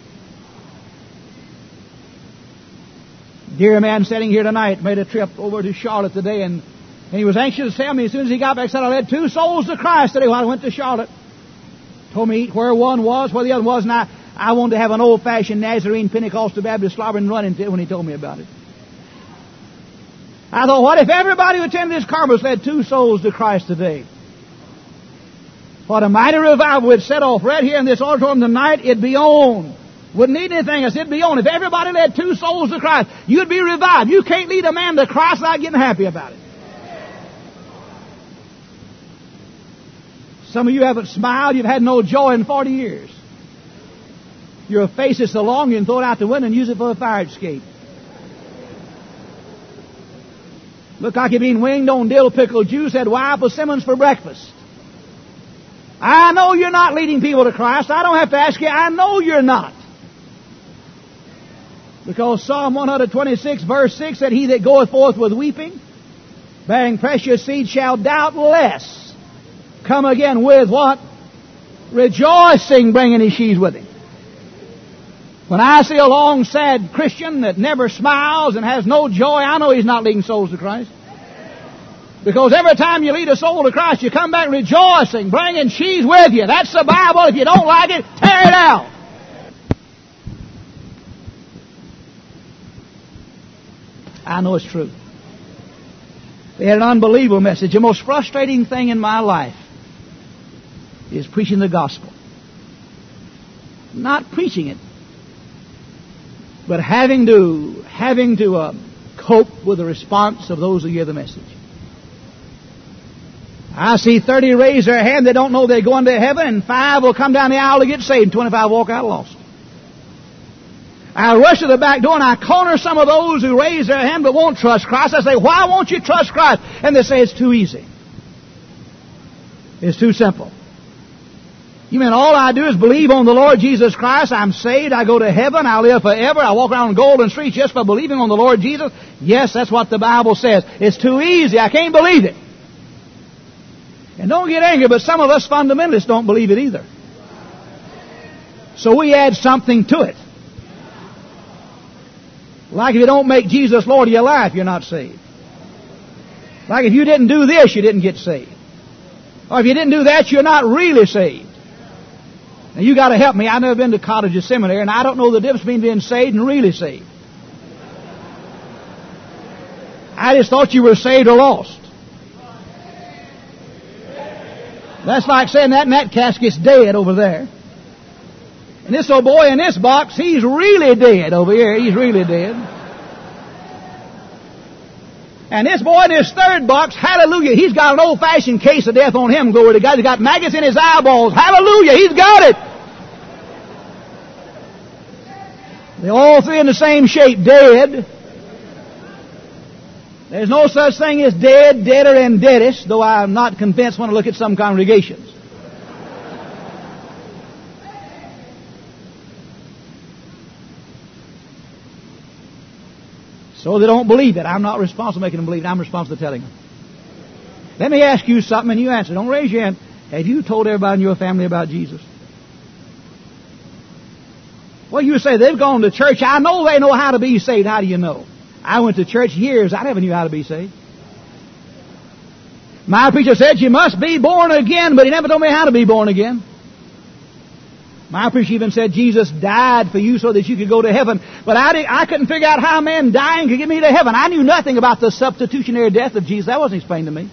Dear man sitting here tonight made a trip over to Charlotte today, and, and he was anxious to tell me as soon as he got back, said, I led two souls to Christ today while I went to Charlotte. Told me where one was, where the other was, and I, I wanted to have an old-fashioned Nazarene Pentecostal Baptist slobber and run into it when he told me about it. I thought, what if everybody who attended this conference led two souls to Christ today? What a mighty revival would set off right here in this auditorium tonight. It'd be on. Wouldn't need anything else. It'd be on. If everybody led two souls to Christ, you'd be revived. You can't lead a man to Christ without getting happy about it. Some of you haven't smiled. You've had no joy in forty years. Your face is so long you can throw it out the window and use it for a fire escape. Look like you're being winged on dill pickle juice, had wild persimmons for breakfast. I know you're not leading people to Christ. I don't have to ask you. I know you're not. Because Psalm one twenty-six verse six said, He that goeth forth with weeping, bearing precious seed, shall doubtless come again with what? Rejoicing, bringing his sheaves with him. When I see a long, sad Christian that never smiles and has no joy, I know he's not leading souls to Christ. Because every time you lead a soul to Christ, you come back rejoicing, bringing sheaves with you. That's the Bible. If you don't like it, tear it out. I know it's true. They had an unbelievable message. The most frustrating thing in my life is preaching the gospel. Not preaching it, but having to having to uh, cope with the response of those who hear the message. I see thirty raise their hand. They don't know they're going to heaven, and five will come down the aisle to get saved, and twenty-five walk out lost. I rush to the back door and I corner some of those who raise their hand but won't trust Christ. I say, why won't you trust Christ? And they say, it's too easy. It's too simple. You mean all I do is believe on the Lord Jesus Christ? I'm saved. I go to heaven. I live forever. I walk around golden streets just for believing on the Lord Jesus? Yes, that's what the Bible says. It's too easy. I can't believe it. And don't get angry, but some of us fundamentalists don't believe it either. So we add something to it. Like if you don't make Jesus Lord of your life, you're not saved. Like if you didn't do this, you didn't get saved. Or if you didn't do that, you're not really saved. Now you got to help me. I've never been to college or seminary, and I don't know the difference between being saved and really saved. I just thought you were saved or lost. That's like saying that and that casket's dead over there. And this old boy in this box, he's really dead over here. He's really dead. And this boy in this third box, hallelujah, he's got an old-fashioned case of death on him, glory to God. He's got maggots in his eyeballs. Hallelujah, he's got it. They're all three in the same shape, dead. There's no such thing as dead, deader, and deadest, though I'm not convinced when I look at some congregations. So they don't believe it. I'm not responsible for making them believe it. I'm responsible for telling them. Let me ask you something and you answer. Don't raise your hand. Have you told everybody in your family about Jesus? Well, you say they've gone to church. I know they know how to be saved. How do you know? I went to church years. I never knew how to be saved. My preacher said you must be born again, but he never told me how to be born again. My preacher even said Jesus died for you so that you could go to heaven. But I, did, I couldn't figure out how a man dying could get me to heaven. I knew nothing about the substitutionary death of Jesus. That wasn't explained to me.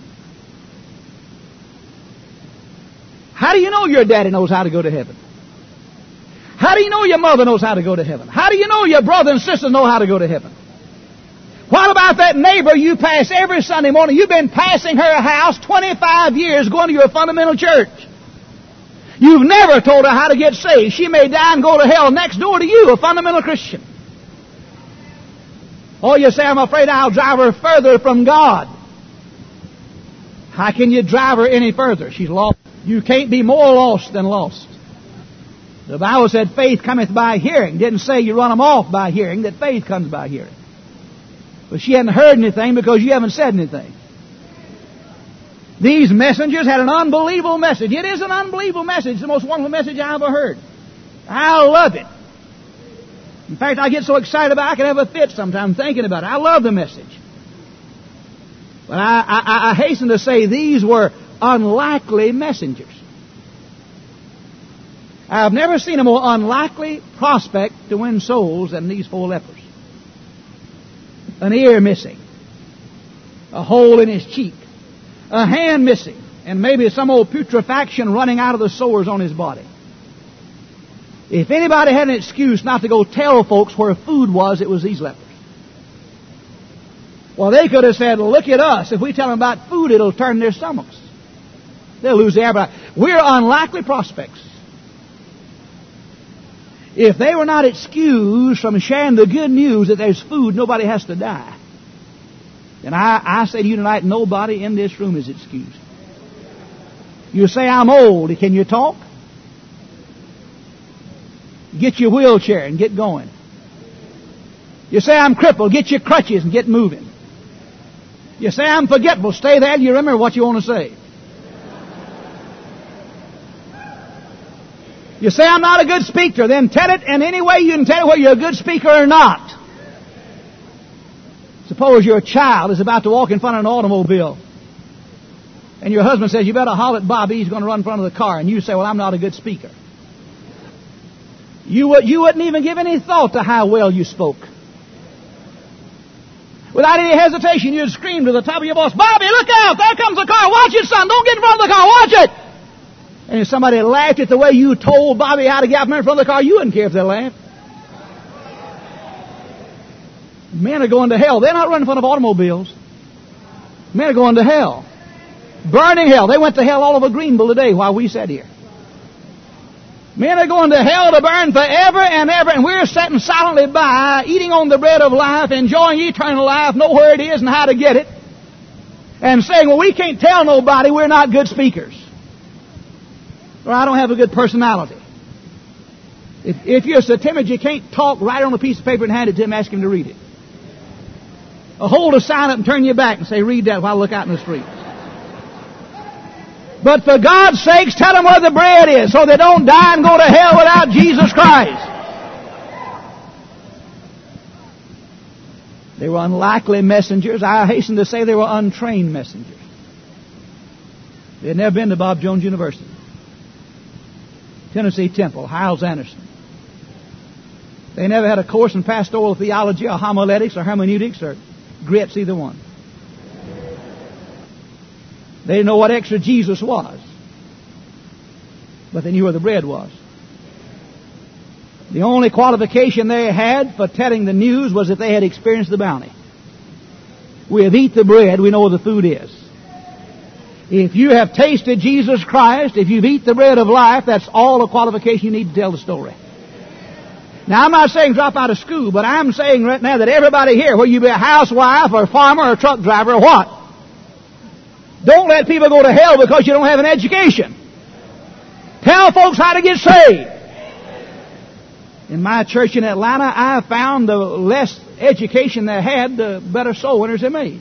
How do you know your daddy knows how to go to heaven? How do you know your mother knows how to go to heaven? How do you know your brother and sister know how to go to heaven? What about that neighbor you pass every Sunday morning? You've been passing her house twenty-five years going to your fundamental church. You've never told her how to get saved. She may die and go to hell next door to you, a fundamental Christian. Or you say, I'm afraid I'll drive her further from God. How can you drive her any further? She's lost. You can't be more lost than lost. The Bible said faith cometh by hearing. It didn't say you run them off by hearing, that faith comes by hearing. But she hadn't heard anything because you haven't said anything. These messengers had an unbelievable message. It is an unbelievable message. It's the most wonderful message I ever heard. I love it. In fact, I get so excited about it, I can have a fit sometimes thinking about it. I love the message. But I, I, I hasten to say these were unlikely messengers. I've never seen a more unlikely prospect to win souls than these four lepers. An ear missing, a hole in his cheek, a hand missing, and maybe some old putrefaction running out of the sores on his body. If anybody had an excuse not to go tell folks where food was, it was these lepers. Well, they could have said, look at us. If we tell them about food, it'll turn their stomachs. They'll lose their appetite. We're unlikely prospects. If they were not excused from sharing the good news that there's food, nobody has to die. And I, I say to you tonight, nobody in this room is excused. You say, I'm old. Can you talk? Get your wheelchair and get going. You say, I'm crippled. Get your crutches and get moving. You say, I'm forgetful. Stay there and you remember what you want to say. You say, I'm not a good speaker. Then tell it in any way you can tell it whether you're a good speaker or not. Suppose your child is about to walk in front of an automobile. And your husband says, you better holler at Bobby. He's going to run in front of the car. And you say, well, I'm not a good speaker. You, would, you wouldn't even give any thought to how well you spoke. Without any hesitation, you'd scream to the top of your voice, Bobby, look out! There comes the car! Watch it, son! Don't get in front of the car! Watch it! And if somebody laughed at the way you told Bobby how to get up in front of the car, you wouldn't care if they laughed. Men are going to hell. They're not running in front of automobiles. Men are going to hell. Burning hell. They went to hell all over Greenville today while we sat here. Men are going to hell to burn forever and ever, and we're sitting silently by, eating on the bread of life, enjoying eternal life, know where it is and how to get it, and saying, well, we can't tell nobody we're not good speakers. Or I don't have a good personality. If, if you're so timid you can't talk, write it on a piece of paper and hand it to him, ask him to read it. Or hold a sign up and turn your back and say, read that while I look out in the street. But for God's sakes, tell them where the bread is so they don't die and go to hell without Jesus Christ. They were unlikely messengers. I hasten to say they were untrained messengers. They had never been to Bob Jones University, Tennessee Temple, Hiles Anderson. They never had a course in pastoral theology or homiletics or hermeneutics or grits, either one. They didn't know what exegesis was, but they knew where the bread was. The only qualification they had for telling the news was that they had experienced the bounty. We have eaten the bread, we know where the food is. If you have tasted Jesus Christ, if you've eaten the bread of life, that's all the qualification you need to tell the story. Now, I'm not saying drop out of school, but I'm saying right now that everybody here, whether you be a housewife or a farmer or a truck driver or what, don't let people go to hell because you don't have an education. Tell folks how to get saved. In my church in Atlanta, I found the less education they had, the better soul winners they made.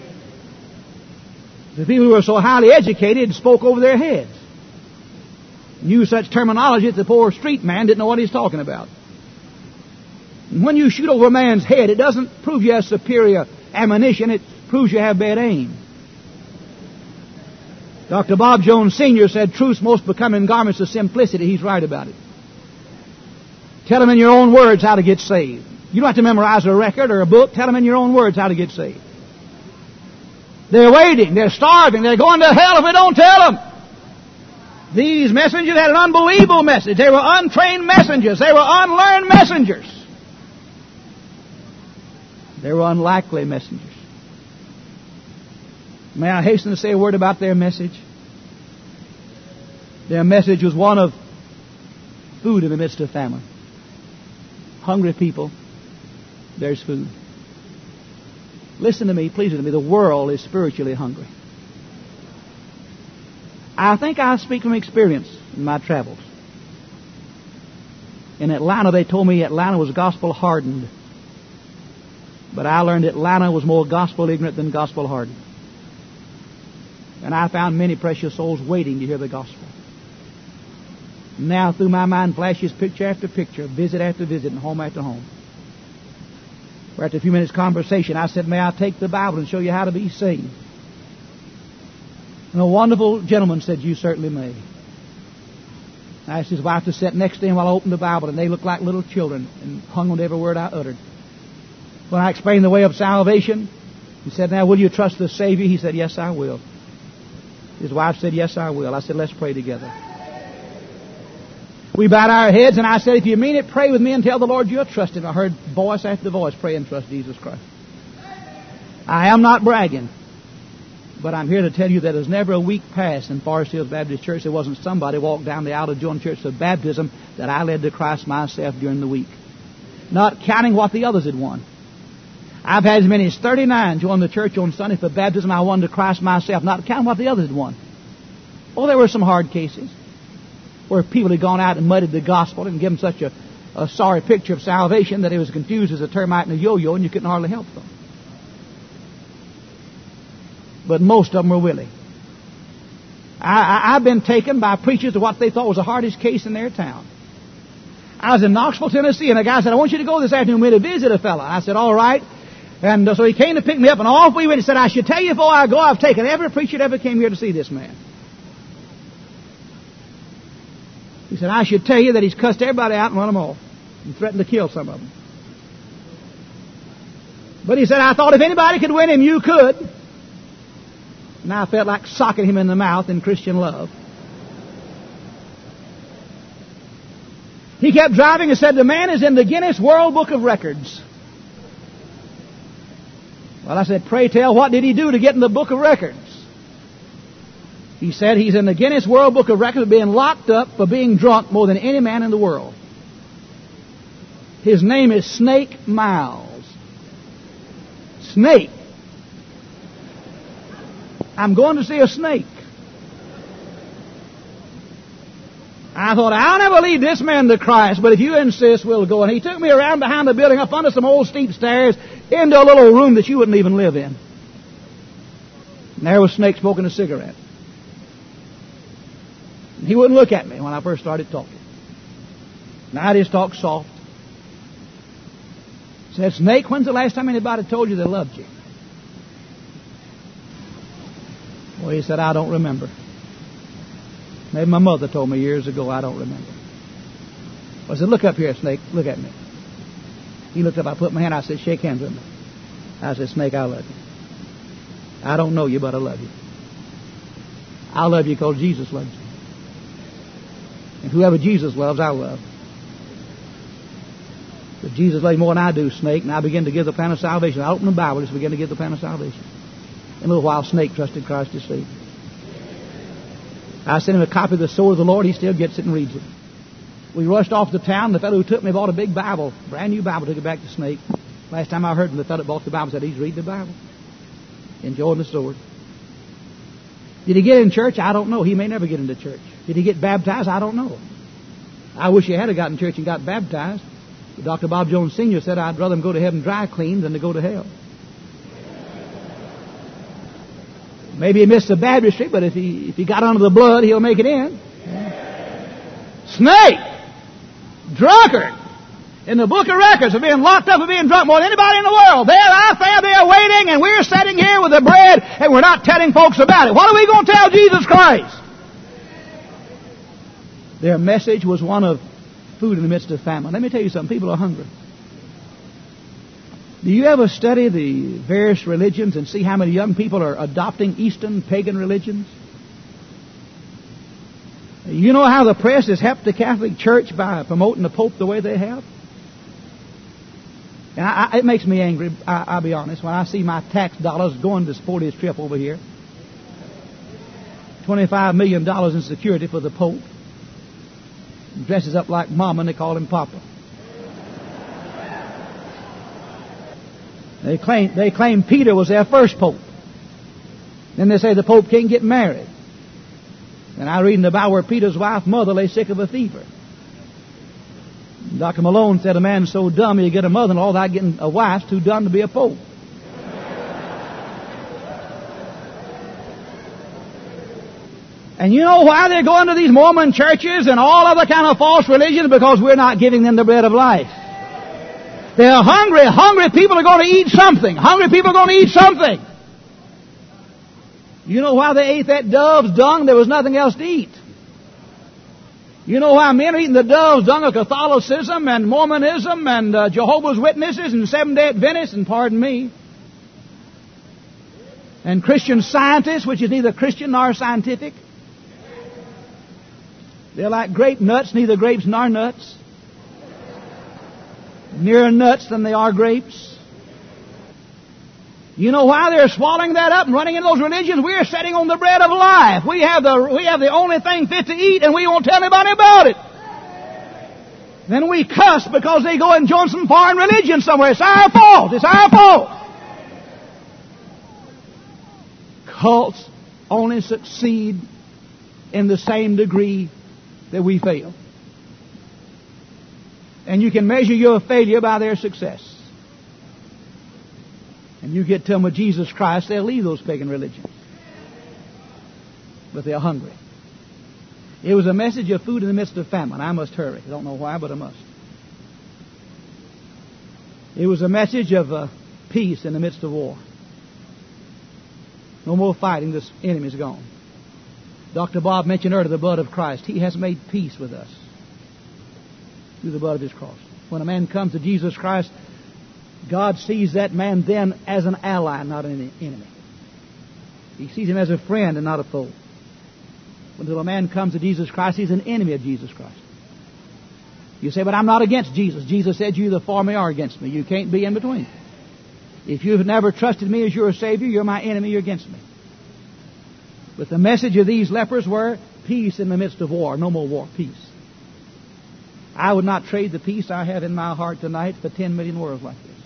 The people who were so highly educated spoke over their heads. Knew such terminology that the poor street man didn't know what he was talking about. And when you shoot over a man's head, it doesn't prove you have superior ammunition, it proves you have bad aim. Doctor Bob Jones Senior said, truth's most becoming garments of simplicity. He's right about it. Tell them in your own words how to get saved. You don't have to memorize a record or a book. Tell them in your own words how to get saved. They're waiting. They're starving. They're going to hell if we don't tell them. These messengers had an unbelievable message. They were untrained messengers. They were unlearned messengers. They were unlikely messengers. May I hasten to say a word about their message? Their message was one of food in the midst of famine. Hungry people, there's food. Listen to me, please listen to me. The world is spiritually hungry. I think I speak from experience in my travels. In Atlanta, they told me Atlanta was gospel hardened. But I learned Atlanta was more gospel ignorant than gospel hardened. And I found many precious souls waiting to hear the gospel. Now through my mind flashes picture after picture, visit after visit, and home after home. Where after a few minutes conversation, I said, may I take the Bible and show you how to be saved? And a wonderful gentleman said, you certainly may. I asked his wife to sit next to him while I opened the Bible, and they looked like little children and hung on every word I uttered. When I explained the way of salvation, he said, now will you trust the Savior? He said, yes, I will. His wife said, yes, I will. I said, let's pray together. We bowed our heads, and I said, if you mean it, pray with me and tell the Lord you'll trust Him. I heard voice after voice, pray and trust Jesus Christ. I am not bragging, but I'm here to tell you that there's never a week passed in Forest Hills Baptist Church there wasn't somebody walked down the aisle of Joint Church of Baptism that I led to Christ myself during the week. Not counting what the others had won. I've had as many as thirty-nine join the church on Sunday for baptism. I won to Christ myself, not counting what the others had won. Oh, there were some hard cases where people had gone out and muddied the gospel and given such a, a sorry picture of salvation that it was confused as a termite and a yo-yo, and you couldn't hardly help them. But most of them were willing. I, I, I've been taken by preachers to what they thought was the hardest case in their town. I was in Knoxville, Tennessee, and a guy said, I want you to go this afternoon with me to visit a fellow. I said, all right. And uh, so he came to pick me up, and off we went. He said, I should tell you before I go, I've taken every preacher that ever came here to see this man. He said, I should tell you that he's cussed everybody out and run them off and threatened to kill some of them. But he said, I thought if anybody could win him, you could. And I felt like socking him in the mouth in Christian love. He kept driving and said, the man is in the Guinness World Book of Records. Well, I said, pray tell, what did he do to get in the Book of Records? He said he's in the Guinness World Book of Records being locked up for being drunk more than any man in the world. His name is Snake Miles. Snake. I'm going to see a snake. I thought, I'll never lead this man to Christ, but if you insist, we'll go. And he took me around behind the building, up under some old steep stairs, into a little room that you wouldn't even live in. And there was Snake smoking a cigarette. And he wouldn't look at me when I first started talking. And I just talked soft. I said, Snake, when's the last time anybody told you they loved you? Well, he said, I don't remember. Maybe my mother told me years ago, I don't remember. I said, look up here, Snake, look at me. He looked up, I put my hand out, I said, shake hands with me. I said, Snake, I love you. I don't know you, but I love you. I love you because Jesus loves you. And whoever Jesus loves, I love. But Jesus loves you more than I do, Snake, and I begin to give the plan of salvation. I open the Bible, just begin to give the plan of salvation. In a little while, Snake trusted Christ as Savior. I sent him a copy of the Sword of the Lord. He still gets it and reads it. We rushed off to town. The fellow who took me bought a big Bible, brand new Bible, took it back to Snake. Last time I heard him, the fellow that bought the Bible said he's reading the Bible, enjoying the sword. Did he get in church? I don't know. He may never get into church. Did he get baptized? I don't know. I wish he had gotten in church and got baptized. Doctor Bob Jones Senior said I'd rather him go to heaven dry clean than to go to hell. Maybe he missed the baptistry, but if he if he got under the blood, he'll make it in. Snake, drunkard, in the book of records of being locked up for being drunk more than anybody in the world. There, our family are waiting, and we're sitting here with the bread, and we're not telling folks about it. What are we going to tell Jesus Christ? Their message was one of food in the midst of famine. Let me tell you something. People are hungry. Do you ever study the various religions and see how many young people are adopting Eastern pagan religions? You know how the press has helped the Catholic Church by promoting the Pope the way they have? And I, I, it makes me angry, I, I'll be honest, when I see my tax dollars going to support his trip over here. twenty-five million dollars in security for the Pope. He dresses up like Mama and they call him Papa. They claim, they claim Peter was their first Pope. Then they say the Pope can't get married. And I read in the Bible where Peter's wife, mother, lay sick of a fever. Doctor Malone said a man's so dumb he'll get a mother-in-law without getting a wife too dumb to be a Pope. And you know why they're going to these Mormon churches and all other kind of false religions? Because we're not giving them the bread of life. They're hungry. Hungry people are going to eat something. Hungry people are going to eat something. You know why they ate that dove's dung? There was nothing else to eat. You know why men are eating the dove's dung of Catholicism and Mormonism and uh, Jehovah's Witnesses and Seventh-day Adventists and, pardon me, and Christian Scientists, which is neither Christian nor scientific? They're like grape nuts, neither grapes nor nuts. Nearer nuts than they are grapes. You know why they're swallowing that up and running into those religions? We're sitting on the bread of life. We have the we have the only thing fit to eat, and we won't tell anybody about it. Then we cuss because they go and join some foreign religion somewhere. It's our fault. It's our fault. Cults only succeed in the same degree that we fail. And you can measure your failure by their success. And you get to them with Jesus Christ, they'll leave those pagan religions. But they're hungry. It was a message of food in the midst of famine. I must hurry. I don't know why, but I must. It was a message of uh, peace in the midst of war. No more fighting. This enemy's gone. Doctor Bob mentioned earlier the blood of Christ. He has made peace with us through the blood of His cross. When a man comes to Jesus Christ, God sees that man then as an ally, not an enemy. He sees him as a friend and not a foe. When a man comes to Jesus Christ, he's an enemy of Jesus Christ. You say, but I'm not against Jesus. Jesus said, you either for me or against me. You can't be in between. If you've never trusted me as your Savior, you're my enemy, you're against me. But the message of these lepers were peace in the midst of war. No more war, peace. I would not trade the peace I have in my heart tonight for ten million worlds like this.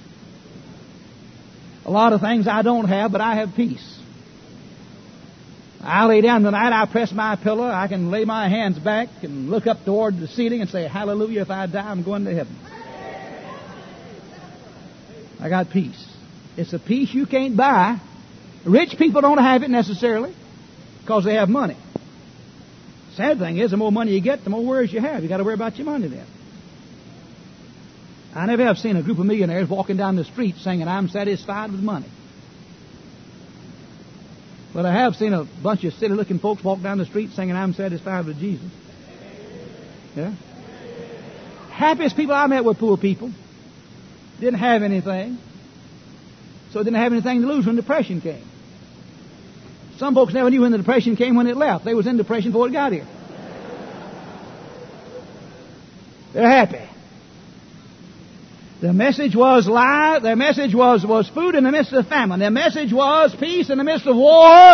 A lot of things I don't have, but I have peace. I lay down tonight, I press my pillow, I can lay my hands back and look up toward the ceiling and say, hallelujah, if I die, I'm going to heaven. I got peace. It's a peace you can't buy. Rich people don't have it necessarily because they have money. Sad thing is, the more money you get, the more worries you have. You got to worry about your money then. I never have seen a group of millionaires walking down the street singing, I'm satisfied with money. But I have seen a bunch of silly-looking folks walk down the street singing, I'm satisfied with Jesus. Yeah? Happiest people I met were poor people. Didn't have anything. So didn't have anything to lose when depression came. Some folks never knew when the depression came when it left. They was in depression before it got here. They're happy. Their message was life. Their message was, was food in the midst of famine. Their message was peace in the midst of war.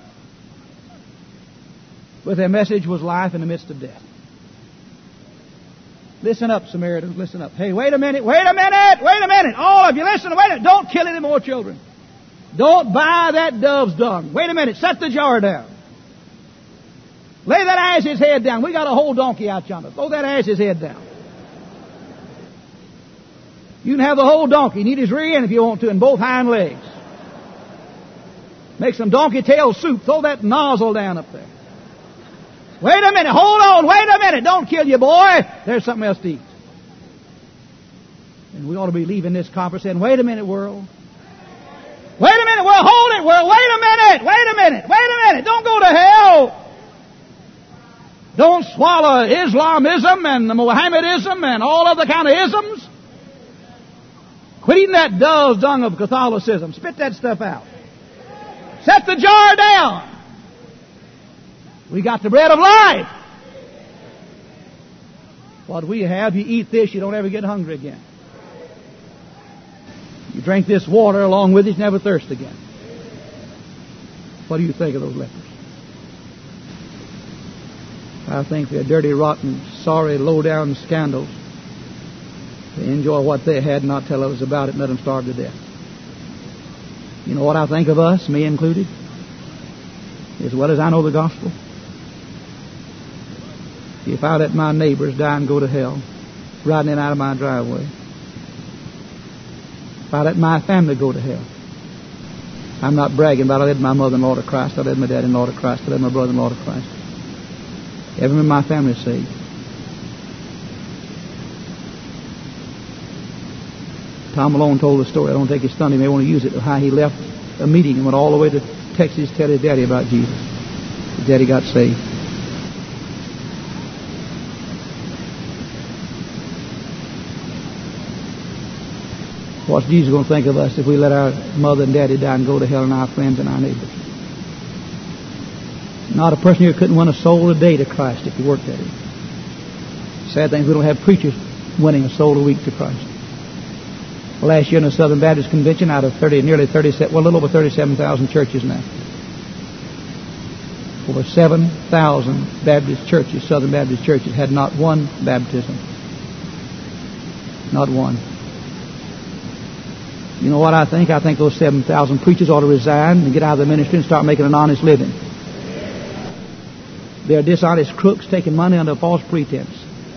But their message was life in the midst of death. Listen up, Samaritans, listen up. Hey, wait a minute, wait a minute, wait a minute. All of you, listen, wait a minute. Don't kill any more children. Don't buy that dove's dung. Wait a minute, set the jar down. Lay that ass's head down. We got a whole donkey out yonder. Throw that ass's head down. You can have the whole donkey. You need his rear end if you want to, and both hind legs. Make some donkey tail soup. Throw that nozzle down up there. Wait a minute. Hold on. Wait a minute. Don't kill you, boy. There's something else to eat. And we ought to be leaving this conference saying, wait a minute, world. Wait a minute, world. Hold it, world. Wait a minute. Wait a minute. Wait a minute. Don't go to hell. Don't swallow Islamism and Mohammedism and all other kind of isms. Quit eating that dove's dung of Catholicism. Spit that stuff out. Set the jar down. We got the bread of life. What we have, you eat this, you don't ever get hungry again. You drink this water along with it, you never thirst again. What do you think of those lepers? I think they're dirty, rotten, sorry, low-down scandals. They enjoy what they had and not tell others about it and let them starve to death. You know what I think of us, me included? As well as I know the gospel. If I let my neighbors die and go to hell, riding in out of my driveway, if I let my family go to hell, I'm not bragging, but I led my mother-in-law to Christ, I led my dad-in-law to Christ, I led my brother-in-law to Christ. Everyone in my family is saved. Tom Malone told the story. I don't think it's funny. You may want to use it. How he left a meeting and went all the way to Texas to tell his daddy about Jesus. His daddy got saved. What's Jesus going to think of us if we let our mother and daddy die and go to hell and our friends and our neighbors? Not a person here couldn't win a soul a day to Christ if he worked at it. Sad thing is we don't have preachers winning a soul a week to Christ. Last year in the Southern Baptist Convention, out of thirty, nearly thirty-seven, well, a little over thirty-seven thousand churches now. Over seven thousand Baptist churches, Southern Baptist churches, had not one baptism. Not one. You know what I think? I think those seven thousand preachers ought to resign and get out of the ministry and start making an honest living. They're dishonest crooks taking money under false pretense.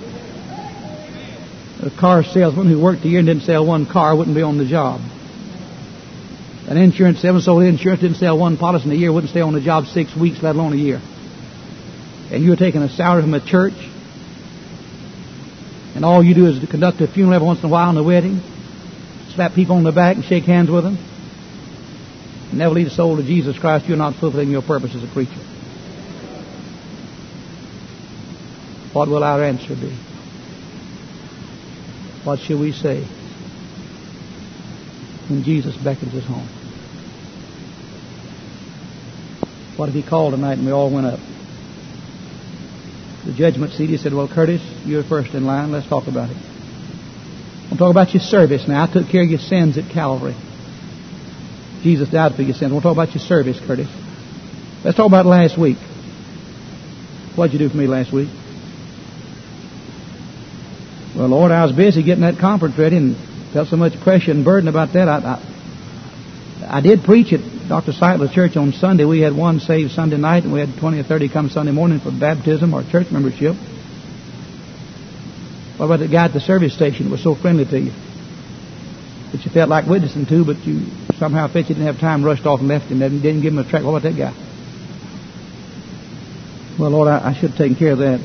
A car salesman who worked a year and didn't sell one car wouldn't be on the job. An insurance salesman sold insurance, didn't sell one policy in a year, wouldn't stay on the job six weeks, let alone a year. And you're taking a salary from a church, and all you do is to conduct a funeral every once in a while and a wedding, slap people on the back and shake hands with them, and never lead a soul to Jesus Christ. You're not fulfilling your purpose as a preacher. What will our answer be? What shall we say when Jesus beckons us home? What if he called tonight and we all went up? The judgment seat, he said, well, Curtis, you're first in line. Let's talk about it. I'll talk about your service now. I took care of your sins at Calvary. Jesus died for your sins. We'll talk about your service, Curtis. Let's talk about last week. What'd you do for me last week? Well, Lord, I was busy getting that conference ready and felt so much pressure and burden about that. I, I, I did preach at Doctor Seidler's church on Sunday. We had one saved Sunday night, and we had twenty or thirty come Sunday morning for baptism or church membership. What about the guy at the service station that was so friendly to you, that you felt like witnessing to, but you somehow felt you didn't have time, rushed off and left him, and didn't give him a tract? What about that guy? Well, Lord, I, I should have taken care of that.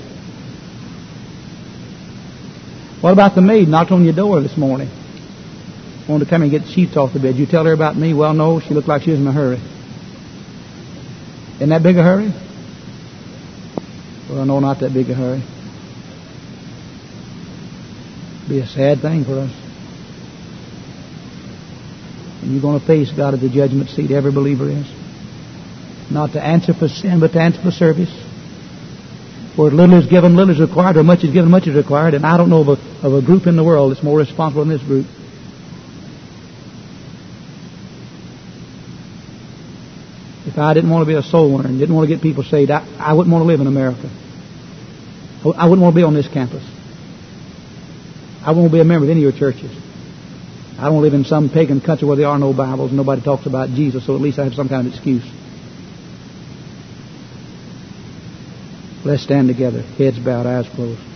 What about the maid knocked on your door this morning? Wanted to come and get the sheets off the bed. You tell her about me? Well, no, she looked like she was in a hurry. In that big a hurry? Well, no, not that big a hurry. It'd be a sad thing for us. And you're going to face God at the judgment seat. Every believer is. Not to answer for sin, but to answer for service. For little is given, little is required, or much is given, much is required. And I don't know of a, of a group in the world that's more responsible than this group. If I didn't want to be a soul winner and didn't want to get people saved, I, I wouldn't want to live in America. I wouldn't want to be on this campus. I won't be a member of any of your churches. I don't live in some pagan country where there are no Bibles and nobody talks about Jesus, so at least I have some kind of excuse. Let's stand together, heads bowed, eyes closed.